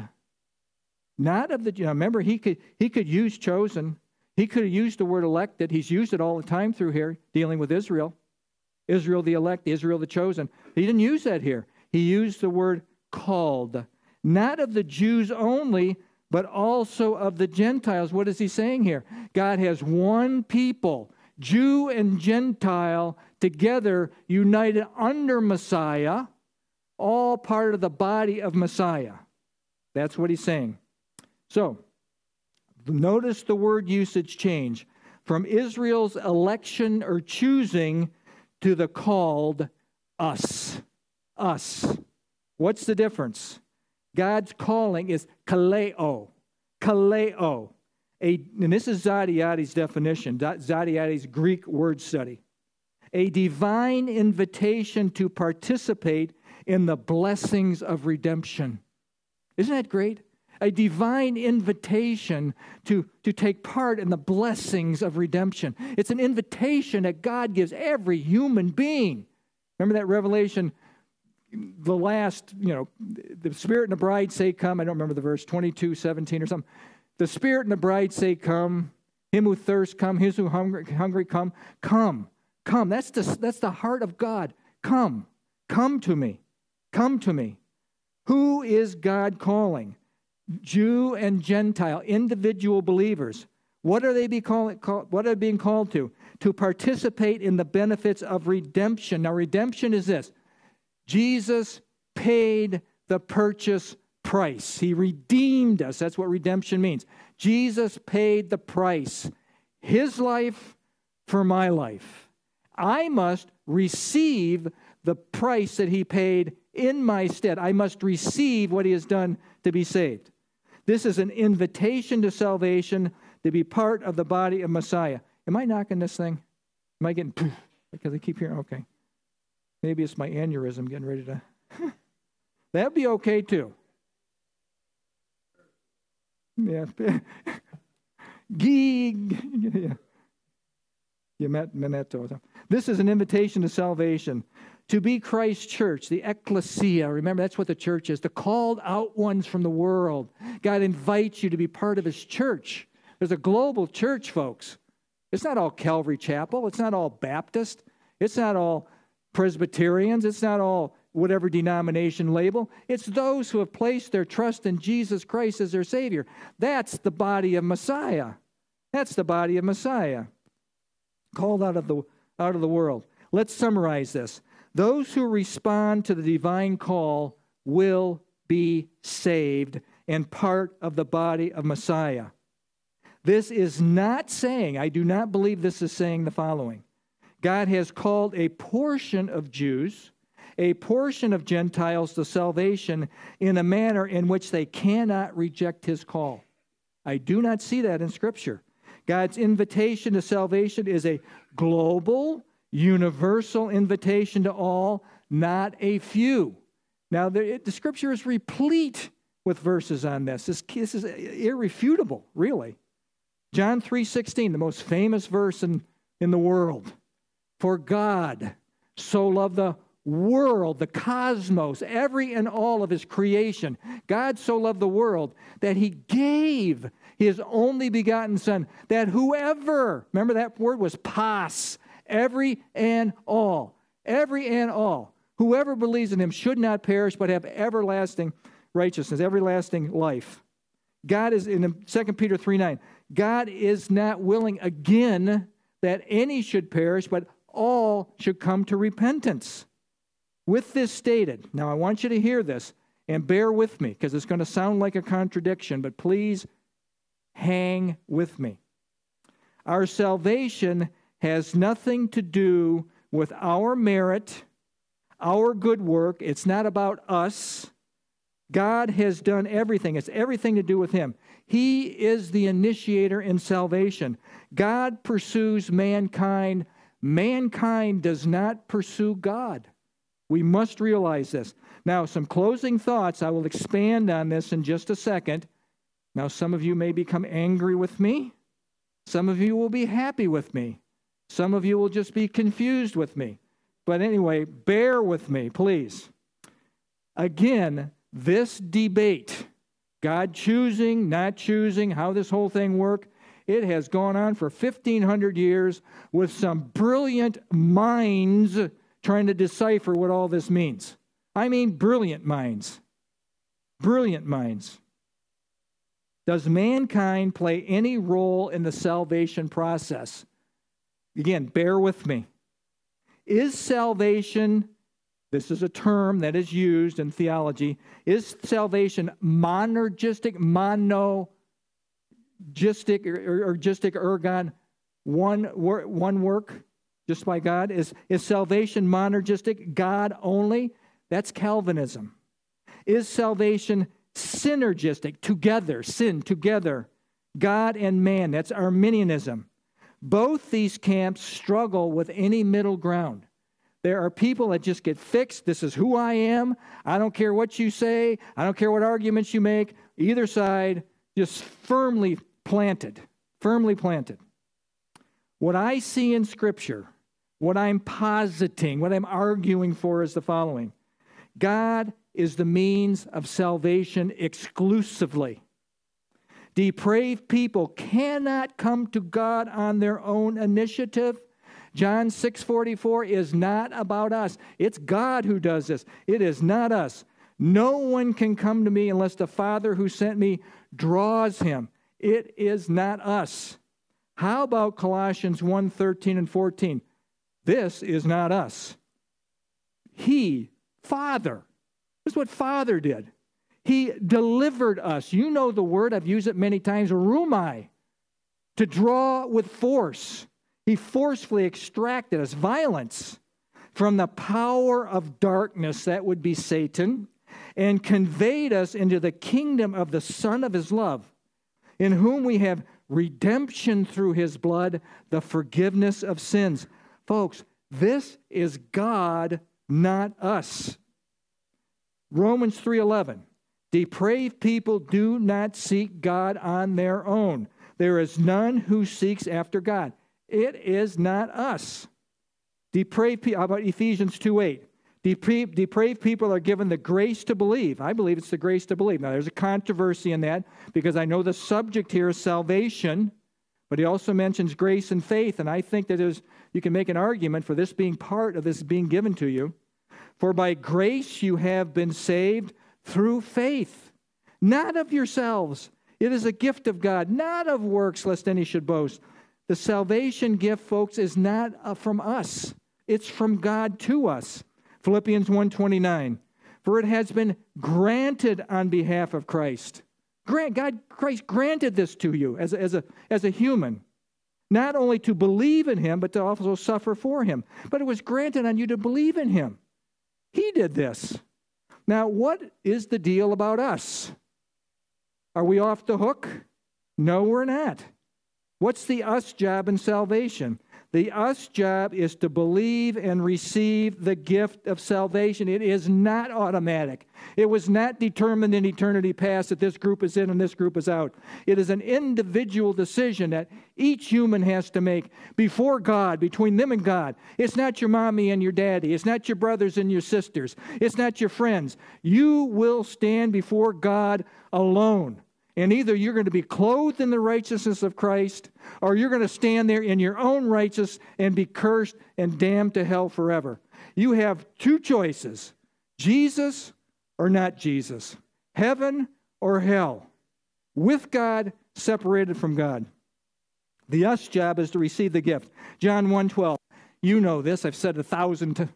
Not of the, you know, remember, he could, he could use chosen. He could have used the word elected. He's used it all the time through here, dealing with Israel. Israel the elect, Israel the chosen. He didn't use that here. He used the word called. Not of the Jews only, but also of the Gentiles. What is he saying here? God has one people, Jew and Gentile, together, united under Messiah, all part of the body of Messiah. That's what he's saying. So, notice the word usage change from Israel's election or choosing to the called us. Us. What's the difference? God's calling is kaleo. Kaleo. A, and this is Zadiati's definition, Zadiati's Greek word study. A divine invitation to participate in the blessings of redemption. Isn't that great? A divine invitation to, to take part in the blessings of redemption. It's an invitation that God gives every human being. Remember that Revelation, the last, you know, the Spirit and the bride say, come. I don't remember the verse, twenty-two, seventeen or something. The Spirit and the bride say, come. Him who thirsts, come. His who hungry, hungry come. Come. Come. That's the, that's the heart of God. Come. Come to me. Come to me. Who is God calling? Jew and Gentile, individual believers. What are they be call, call, what are they being called to? To participate in the benefits of redemption. Now, redemption is this. Jesus paid the purchase price. He redeemed us. That's what redemption means. Jesus paid the price. His life for my life. I must receive the price that he paid in my stead. I must receive what he has done to be saved. This is an invitation to salvation, to be part of the body of Messiah. Am I knocking this thing? Am I getting poof? Because I keep hearing, okay. Maybe it's my aneurysm getting ready to. That'd be okay too. Yeah. Gee. This is an invitation to salvation. To be Christ's church, the ecclesia. Remember, that's what the church is. The called out ones from the world. God invites you to be part of his church. There's a global church, folks. It's not all Calvary Chapel. It's not all Baptist. It's not all Presbyterians. It's not all whatever denomination label. It's those who have placed their trust in Jesus Christ as their Savior. That's the body of Messiah. That's the body of Messiah. Called out of the, out of the world. Let's summarize this. Those who respond to the divine call will be saved and part of the body of Messiah. This is not saying, I do not believe this is saying the following. God has called a portion of Jews, a portion of Gentiles to salvation in a manner in which they cannot reject his call. I do not see that in Scripture. God's invitation to salvation is a global, universal invitation to all, not a few. Now, the, the Scripture is replete with verses on this. This, this is irrefutable, really. John three sixteen, the most famous verse in, in the world. For God so loved the world, the cosmos, every and all of his creation. God so loved the world that he gave his only begotten Son, that whoever, remember that word was pas, every and all, every and all, whoever believes in him should not perish but have everlasting righteousness, everlasting life. God is, in Second Peter three nine, God is not willing again that any should perish, but all should come to repentance. With this stated, now I want you to hear this and bear with me because it's going to sound like a contradiction, but please hang with me. Our salvation has nothing to do with our merit, our good work. It's not about us. God has done everything. It's everything to do with him. He is the initiator in salvation. God pursues mankind. Mankind does not pursue God. We must realize this. Now, some closing thoughts. I will expand on this in just a second. Now, some of you may become angry with me. Some of you will be happy with me. Some of you will just be confused with me. But anyway, bear with me, please. Again, this debate, God choosing, not choosing, how this whole thing works, it has gone on for fifteen hundred years with some brilliant minds trying to decipher what all this means. I mean brilliant minds. Brilliant minds. Does mankind play any role in the salvation process? Again, bear with me. Is salvation This is a term that is used in theology. Is salvation monergistic, monogistic, or, or gistic, ergon, one, wor- one work, just by God? Is, is salvation monergistic, God only? That's Calvinism. Is salvation synergistic, together, sin, together, God and man? That's Arminianism. Both these camps struggle with any middle ground. There are people that just get fixed. This is who I am. I don't care what you say. I don't care what arguments you make. Either side, just firmly planted, firmly planted. What I see in Scripture, what I'm positing, what I'm arguing for is the following. God is the means of salvation exclusively. Depraved people cannot come to God on their own initiative. John six forty-four is not about us. It's God who does this. It is not us. No one can come to me unless the Father who sent me draws him. It is not us. How about Colossians one thirteen and fourteen? This is not us. He, Father. This is what Father did. He delivered us. You know the word, I've used it many times, rumai, to draw with force. He forcefully extracted us, violence, from the power of darkness, that would be Satan, and conveyed us into the kingdom of the Son of his love, in whom we have redemption through his blood, the forgiveness of sins. Folks, this is God, not us. Romans three eleven. Depraved people do not seek God on their own. There is none who seeks after God. It is not us. Depraved people, how about Ephesians two eight? Depraved, depraved people are given the grace to believe. I believe it's the grace to believe. Now, there's a controversy in that because I know the subject here is salvation, but he also mentions grace and faith, and I think that is, you can make an argument for this being part of this being given to you. For by grace you have been saved through faith, not of yourselves. It is a gift of God, not of works, lest any should boast. The salvation gift, folks, is not uh, from us. It's from God to us. Philippians one twenty-nine. For it has been granted on behalf of Christ. Grant, God, Christ granted this to you as a, as a, as a human. Not only to believe in him, but to also suffer for him. But it was granted on you to believe in him. He did this. Now, what is the deal about us? Are we off the hook? No, we're not. What's the us job in salvation? The us job is to believe and receive the gift of salvation. It is not automatic. It was not determined in eternity past that this group is in and this group is out. It is an individual decision that each human has to make before God, between them and God. It's not your mommy and your daddy. It's not your brothers and your sisters. It's not your friends. You will stand before God alone. And either you're going to be clothed in the righteousness of Christ, or you're going to stand there in your own righteousness and be cursed and damned to hell forever. You have two choices, Jesus or not Jesus, heaven or hell, with God, separated from God. The us job is to receive the gift. John one twelve. You know this. I've said a thousand times.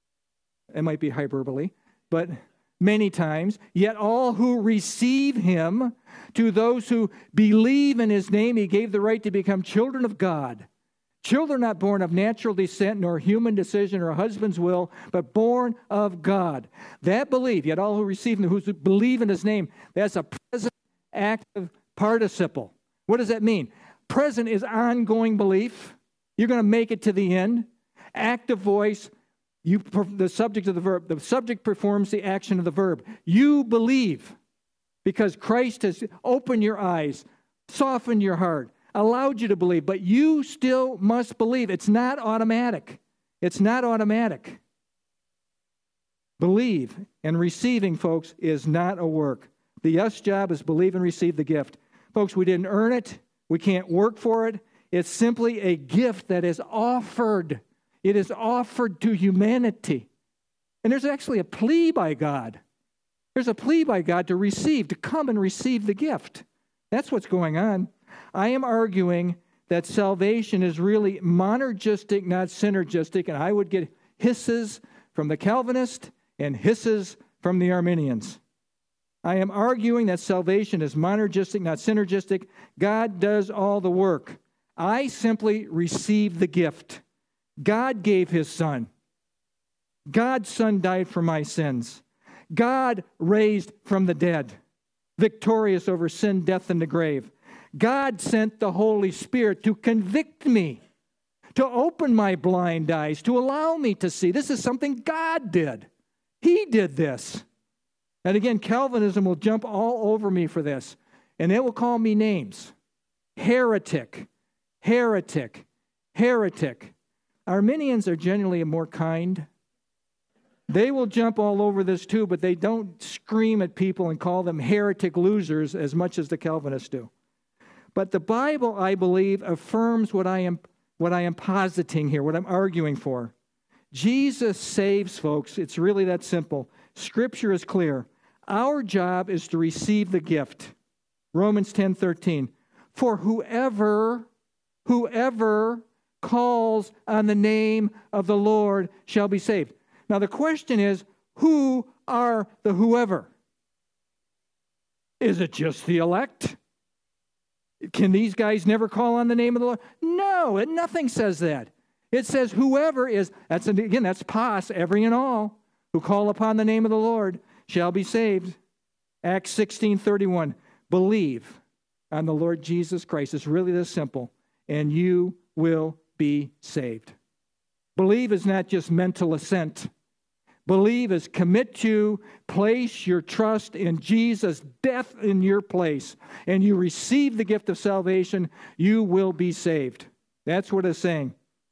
It might be hyperbole, but many times. Yet all who receive him, to those who believe in his name, he gave the right to become children of God. Children not born of natural descent, nor human decision, or a husband's will, but born of God. That believe, yet all who receive him, who believe in his name, that's a present active participle. What does that mean? Present is ongoing belief. You're going to make it to the end. Active voice. You, the subject of the verb, the subject performs the action of the verb. You believe because Christ has opened your eyes, softened your heart, allowed you to believe, but you still must believe. It's not automatic. It's not automatic. Believe and receiving, folks, is not a work. The us job is believe and receive the gift. Folks, we didn't earn it. We can't work for it. It's simply a gift that is offered. It is offered to humanity. And there's actually a plea by God. There's a plea by God to receive, to come and receive the gift. That's what's going on. I am arguing that salvation is really monergistic, not synergistic, and I would get hisses from the Calvinists and hisses from the Arminians. I am arguing that salvation is monergistic, not synergistic. God does all the work. I simply receive the gift. God gave his Son. God's Son died for my sins. God raised from the dead, victorious over sin, death, and the grave. God sent the Holy Spirit to convict me, to open my blind eyes, to allow me to see. This is something God did. He did this. And again, Calvinism will jump all over me for this, and it will call me names. Heretic, heretic, heretic. Arminians are generally more kind. They will jump all over this too, but they don't scream at people and call them heretic losers as much as the Calvinists do. But the Bible, I believe, affirms what I am, what I am positing here, what I'm arguing for. Jesus saves, folks. It's really that simple. Scripture is clear. Our job is to receive the gift. Romans ten thirteen. For whoever, whoever calls on the name of the Lord shall be saved. Now the question is, who are the whoever? Is it just the elect? Can these guys never call on the name of the Lord? No, it, nothing says that. It says whoever is, that's again, that's pos, every and all, who call upon the name of the Lord shall be saved. Acts sixteen thirty-one. Believe on the Lord Jesus Christ. It's really this simple. And you will be saved. Believe is not just mental assent. Believe is commit to, place your trust in Jesus' death in your place, and you receive the gift of salvation, you will be saved. That's what it's saying.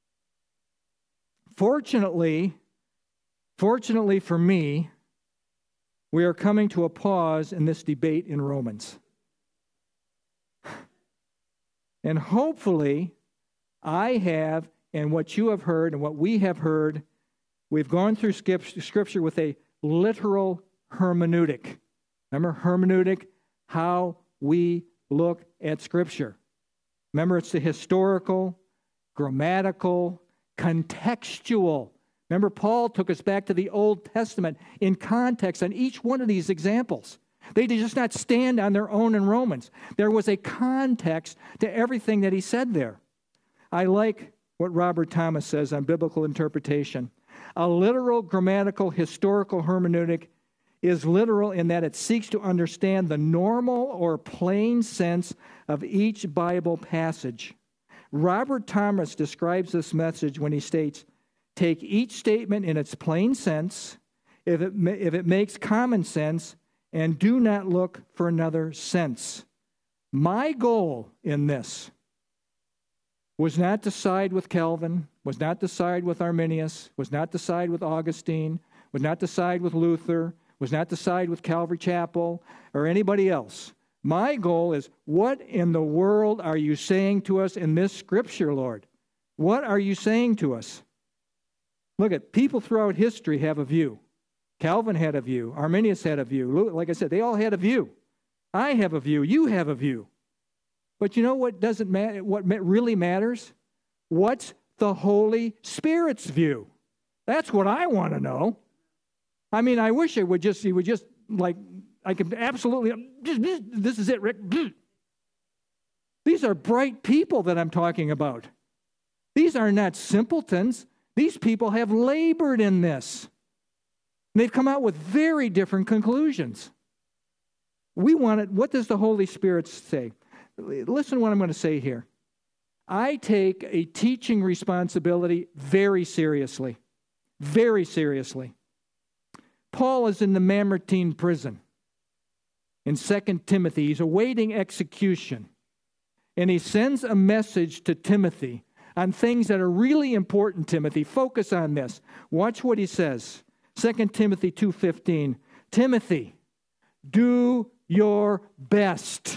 Fortunately, fortunately for me, we are coming to a pause in this debate in Romans. And hopefully, I have, and what you have heard and what we have heard, we've gone through Scripture with a literal hermeneutic. Remember hermeneutic? How we look at Scripture. Remember, it's the historical, grammatical, contextual. Remember, Paul took us back to the Old Testament in context on each one of these examples. They did just not stand on their own in Romans. There was a context to everything that he said there. I like what Robert Thomas says on biblical interpretation. A literal, grammatical, historical hermeneutic is literal in that it seeks to understand the normal or plain sense of each Bible passage. Robert Thomas describes this message when he states, take each statement in its plain sense, if it, if it makes common sense, and do not look for another sense. My goal in this was not to side with Calvin, was not to side with Arminius, was not to side with Augustine, was not to side with Luther, was not to side with Calvary Chapel or anybody else. My goal is, what in the world are you saying to us in this Scripture, Lord? What are you saying to us? Look at people throughout history have a view. Calvin had a view. Arminius had a view. Like I said, they all had a view. I have a view. You have a view. But you know what doesn't matter? What really matters? What's the Holy Spirit's view? That's what I want to know. I mean, I wish it would just, he would just like, I could absolutely, just, this is it, Rick. These are bright people that I'm talking about. These are not simpletons. These people have labored in this. And they've come out with very different conclusions. We want it. What does the Holy Spirit say? Listen to what I'm going to say here. I take a teaching responsibility very seriously. Very seriously. Paul is in the Mamertine prison. In Second Timothy, he's awaiting execution. And he sends a message to Timothy on things that are really important, Timothy. Focus on this. Watch what he says. Second Timothy two fifteen. Timothy, do your best.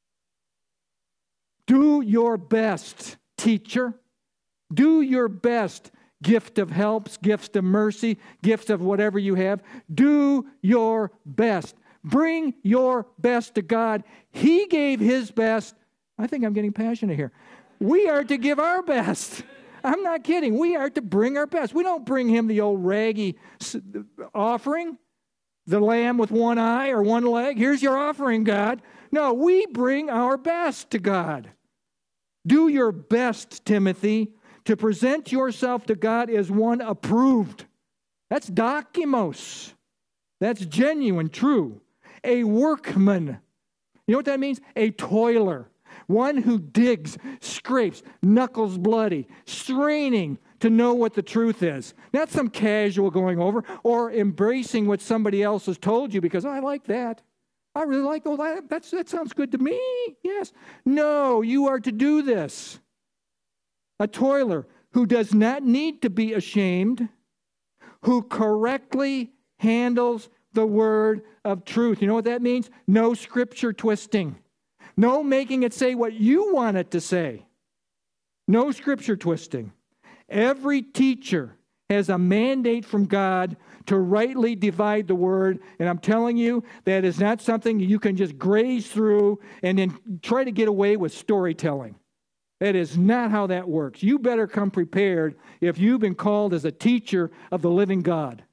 Do your best, teacher. Do your best, gift of helps, gifts of mercy, gifts of whatever you have. Do your best. Bring your best to God. He gave his best. I think I'm getting passionate here. We are to give our best. I'm not kidding. We are to bring our best. We don't bring him the old raggy offering, the lamb with one eye or one leg. Here's your offering, God. No, we bring our best to God. Do your best, Timothy, to present yourself to God as one approved. That's dokimos. That's genuine, true. A workman. You know what that means? A toiler. One who digs, scrapes, knuckles bloody, straining to know what the truth is. Not some casual going over or embracing what somebody else has told you because, oh, I like that. I really like, oh, that, that's, that sounds good to me. Yes. No, you are to do this. A toiler who does not need to be ashamed, who correctly handles the word of truth. You know what that means? No scripture twisting. No making it say what you want it to say. No scripture twisting. Every teacher has a mandate from God to rightly divide the word. And I'm telling you, that is not something you can just graze through and then try to get away with storytelling. That is not how that works. You better come prepared if you've been called as a teacher of the living God.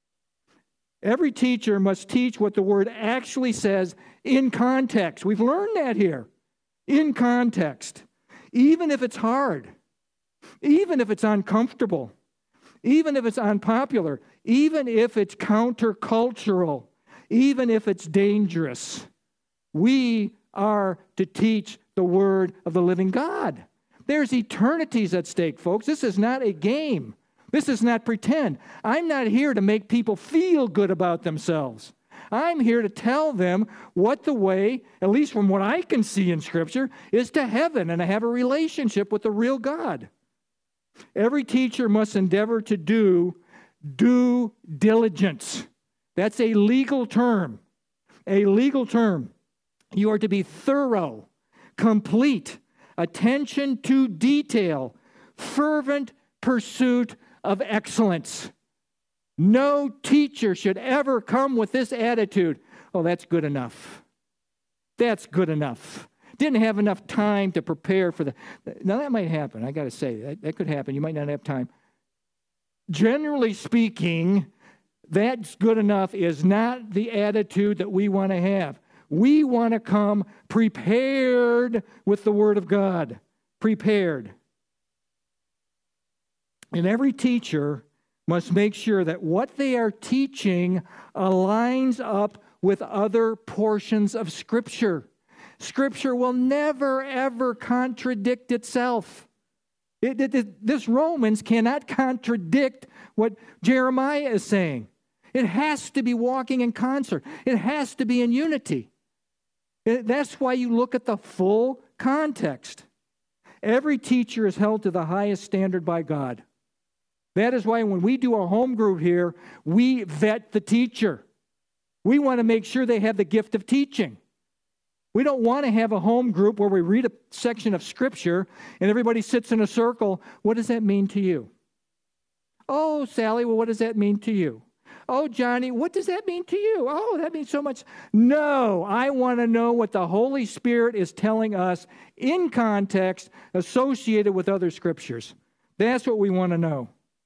Every teacher must teach what the word actually says in context. We've learned that here. In context. Even if it's hard. Even if it's uncomfortable. Even if it's unpopular. Even if it's countercultural. Even if it's dangerous. We are to teach the word of the living God. There's eternities at stake, folks. This is not a game. This is not pretend. I'm not here to make people feel good about themselves. I'm here to tell them what the way, at least from what I can see in Scripture, is to heaven and to have a relationship with the real God. Every teacher must endeavor to do due diligence. That's a legal term. A legal term. You are to be thorough, complete, attention to detail, fervent pursuit of excellence. No teacher should ever come with this attitude. Oh, that's good enough. That's good enough. Didn't have enough time to prepare for the... Now, that might happen. I got to say, that, that could happen. You might not have time. Generally speaking, that's good enough is not the attitude that we want to have. We want to come prepared with the Word of God. Prepared. And every teacher must make sure that what they are teaching aligns up with other portions of Scripture. Scripture will never, ever contradict itself. It, it, it, this Romans cannot contradict what Jeremiah is saying. It has to be walking in concert. It has to be in unity. It, that's why you look at the full context. Every teacher is held to the highest standard by God. That is why when we do a home group here, we vet the teacher. We want to make sure they have the gift of teaching. We don't want to have a home group where we read a section of Scripture and everybody sits in a circle. What does that mean to you? Oh, Sally, well, what does that mean to you? Oh, Johnny, what does that mean to you? Oh, that means so much. No, I want to know what the Holy Spirit is telling us in context associated with other Scriptures. That's what we want to know.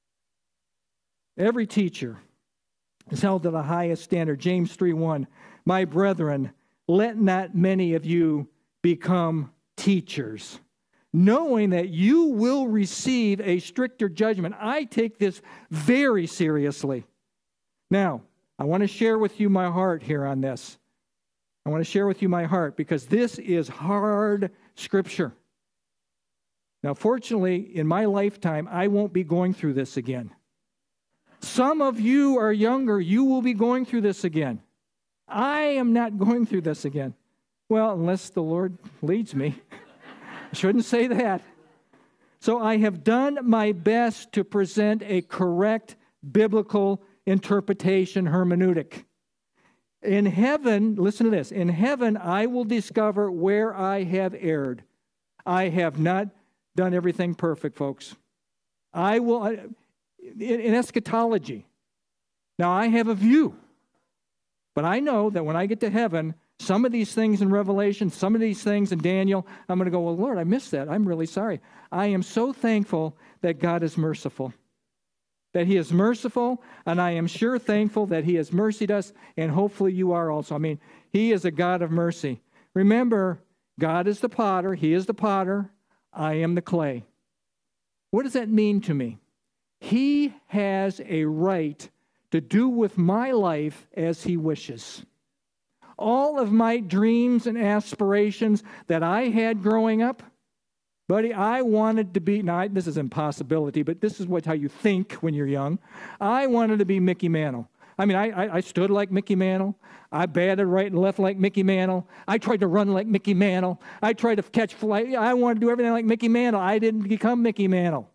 Every teacher is held to the highest standard. James three one, my brethren, let not many of you become teachers, knowing that you will receive a stricter judgment. I take this very seriously. Now, I want to share with you my heart here on this. I want to share with you my heart because this is hard Scripture. Now, fortunately, in my lifetime, I won't be going through this again. Some of you are younger. You will be going through this again. I am not going through this again. Well, unless the Lord leads me. I shouldn't say that. So I have done my best to present a correct biblical interpretation hermeneutic. In heaven, listen to this. In heaven, I will discover where I have erred. I have not done everything perfect, folks. I will... In, in eschatology. Now, I have a view, but I know that when I get to heaven, Some of these things in Revelation, some of these things in Daniel, I'm going to go, well, Lord, I missed that. I'm really sorry. I am so thankful that God is merciful. That he is merciful, and I am sure thankful that he has mercied us, and hopefully you are also. I mean, he is a God of mercy. Remember, God is the potter, he is the potter, I am the clay. What does that mean to me? He has a right to do with my life as he wishes. All of my dreams and aspirations that I had growing up, buddy, I wanted to be, now this is impossibility, but this is what how you think when you're young. I wanted to be Mickey Mantle. I mean, I, I, I stood like Mickey Mantle. I batted right and left like Mickey Mantle. I tried to run like Mickey Mantle. I tried to catch flight. I wanted to do everything like Mickey Mantle. I didn't become Mickey Mantle.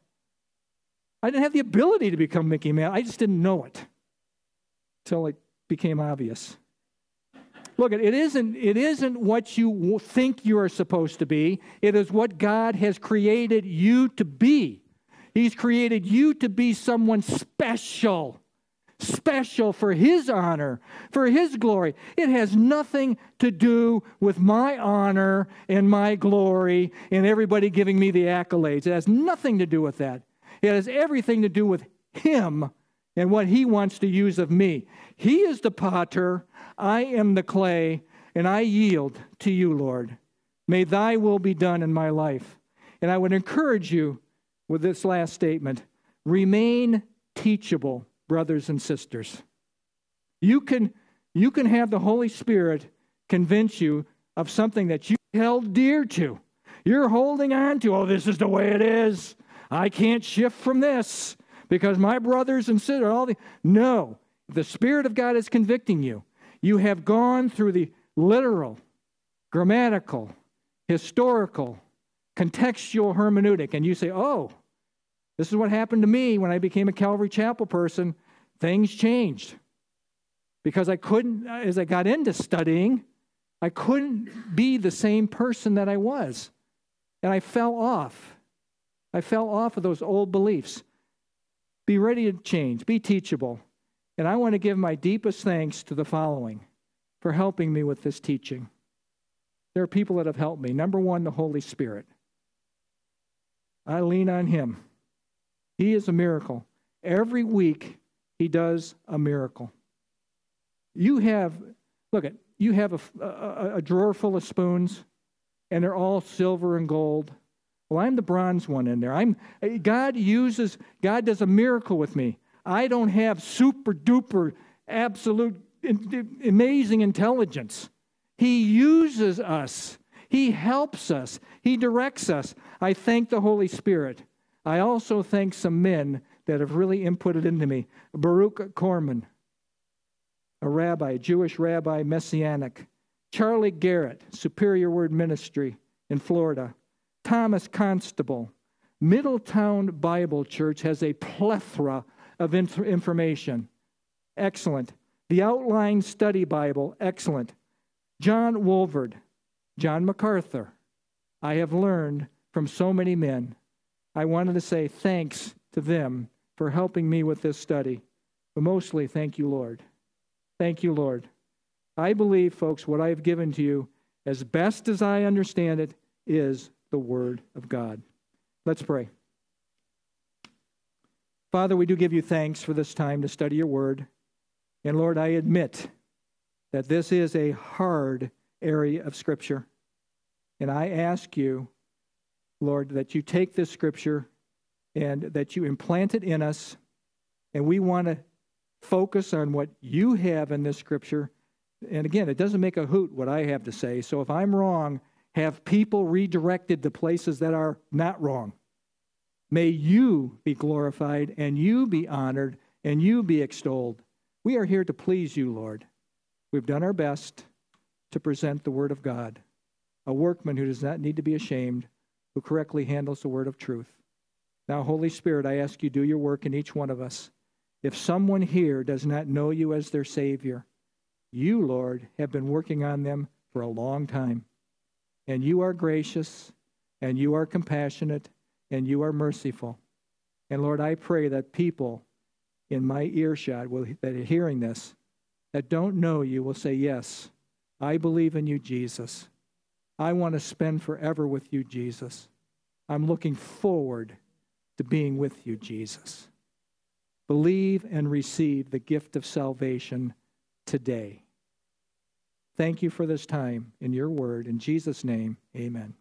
I didn't have the ability to become Mickey Mantle. I just didn't know it until it became obvious. Look, it isn't, it isn't what you think you are supposed to be. It is what God has created you to be. He's created you to be someone special. Special for his honor, for his glory. It has nothing to do with my honor and my glory and everybody giving me the accolades. It has nothing to do with that. It has everything to do with him and what he wants to use of me. He is the potter, I am the clay, and I yield to you, Lord. May thy will be done in my life. And I would encourage you with this last statement, remain teachable, brothers and sisters. You can, you can have the Holy Spirit convince you of something that you held dear to. You're holding on to, oh, this is the way it is. I can't shift from this because my brothers and sisters, all the, no. The Spirit of God is convicting you. You have gone through the literal, grammatical, historical, contextual hermeneutic, and you say, oh, this is what happened to me when I became a Calvary Chapel person. Things changed. Because I couldn't, as I got into studying, I couldn't be the same person that I was. And I fell off. I fell off of those old beliefs. Be ready to change. Be teachable. And I want to give my deepest thanks to the following for helping me with this teaching. There are people that have helped me. Number one, the Holy Spirit. I lean on him. He is a miracle. Every week, he does a miracle. You have, look at, you have a, a, a drawer full of spoons, and they're all silver and gold. Well, I'm the bronze one in there. I'm God uses, God does a miracle with me. I don't have super duper, absolute, amazing intelligence. He uses us. He helps us. He directs us. I thank the Holy Spirit. I also thank some men that have really inputted into me. Baruch Corman, a rabbi, a Jewish rabbi, Messianic. Charlie Garrett, Superior Word Ministry in Florida. Thomas Constable. Middletown Bible Church has a plethora of inf- information. Excellent. The Outline Study Bible, excellent. John Wolverd, John MacArthur. I have learned from so many men. I wanted to say thanks to them for helping me with this study. But mostly, thank you, Lord. Thank you, Lord. I believe, folks, what I have given to you, as best as I understand it, is the Word of God. Let's pray. Father, we do give you thanks for this time to study your Word. And Lord, I admit that this is a hard area of Scripture. And I ask you, Lord, that you take this Scripture and that you implant it in us. And we want to focus on what you have in this Scripture. And again, it doesn't make a hoot what I have to say. So if I'm wrong, have people redirected to places that are not wrong. May you be glorified and you be honored and you be extolled. We are here to please you, Lord. We've done our best to present the Word of God, a workman who does not need to be ashamed, who correctly handles the word of truth. Now, Holy Spirit, I ask you do your work in each one of us. If someone here does not know you as their Savior, you, Lord, have been working on them for a long time. And you are gracious, and you are compassionate, and you are merciful. And Lord, I pray that people in my earshot will, that are hearing this, that don't know you will say, yes, I believe in you, Jesus. I want to spend forever with you, Jesus. I'm looking forward to being with you, Jesus. Believe and receive the gift of salvation today. Thank you for this time in your word. In Jesus' name, amen.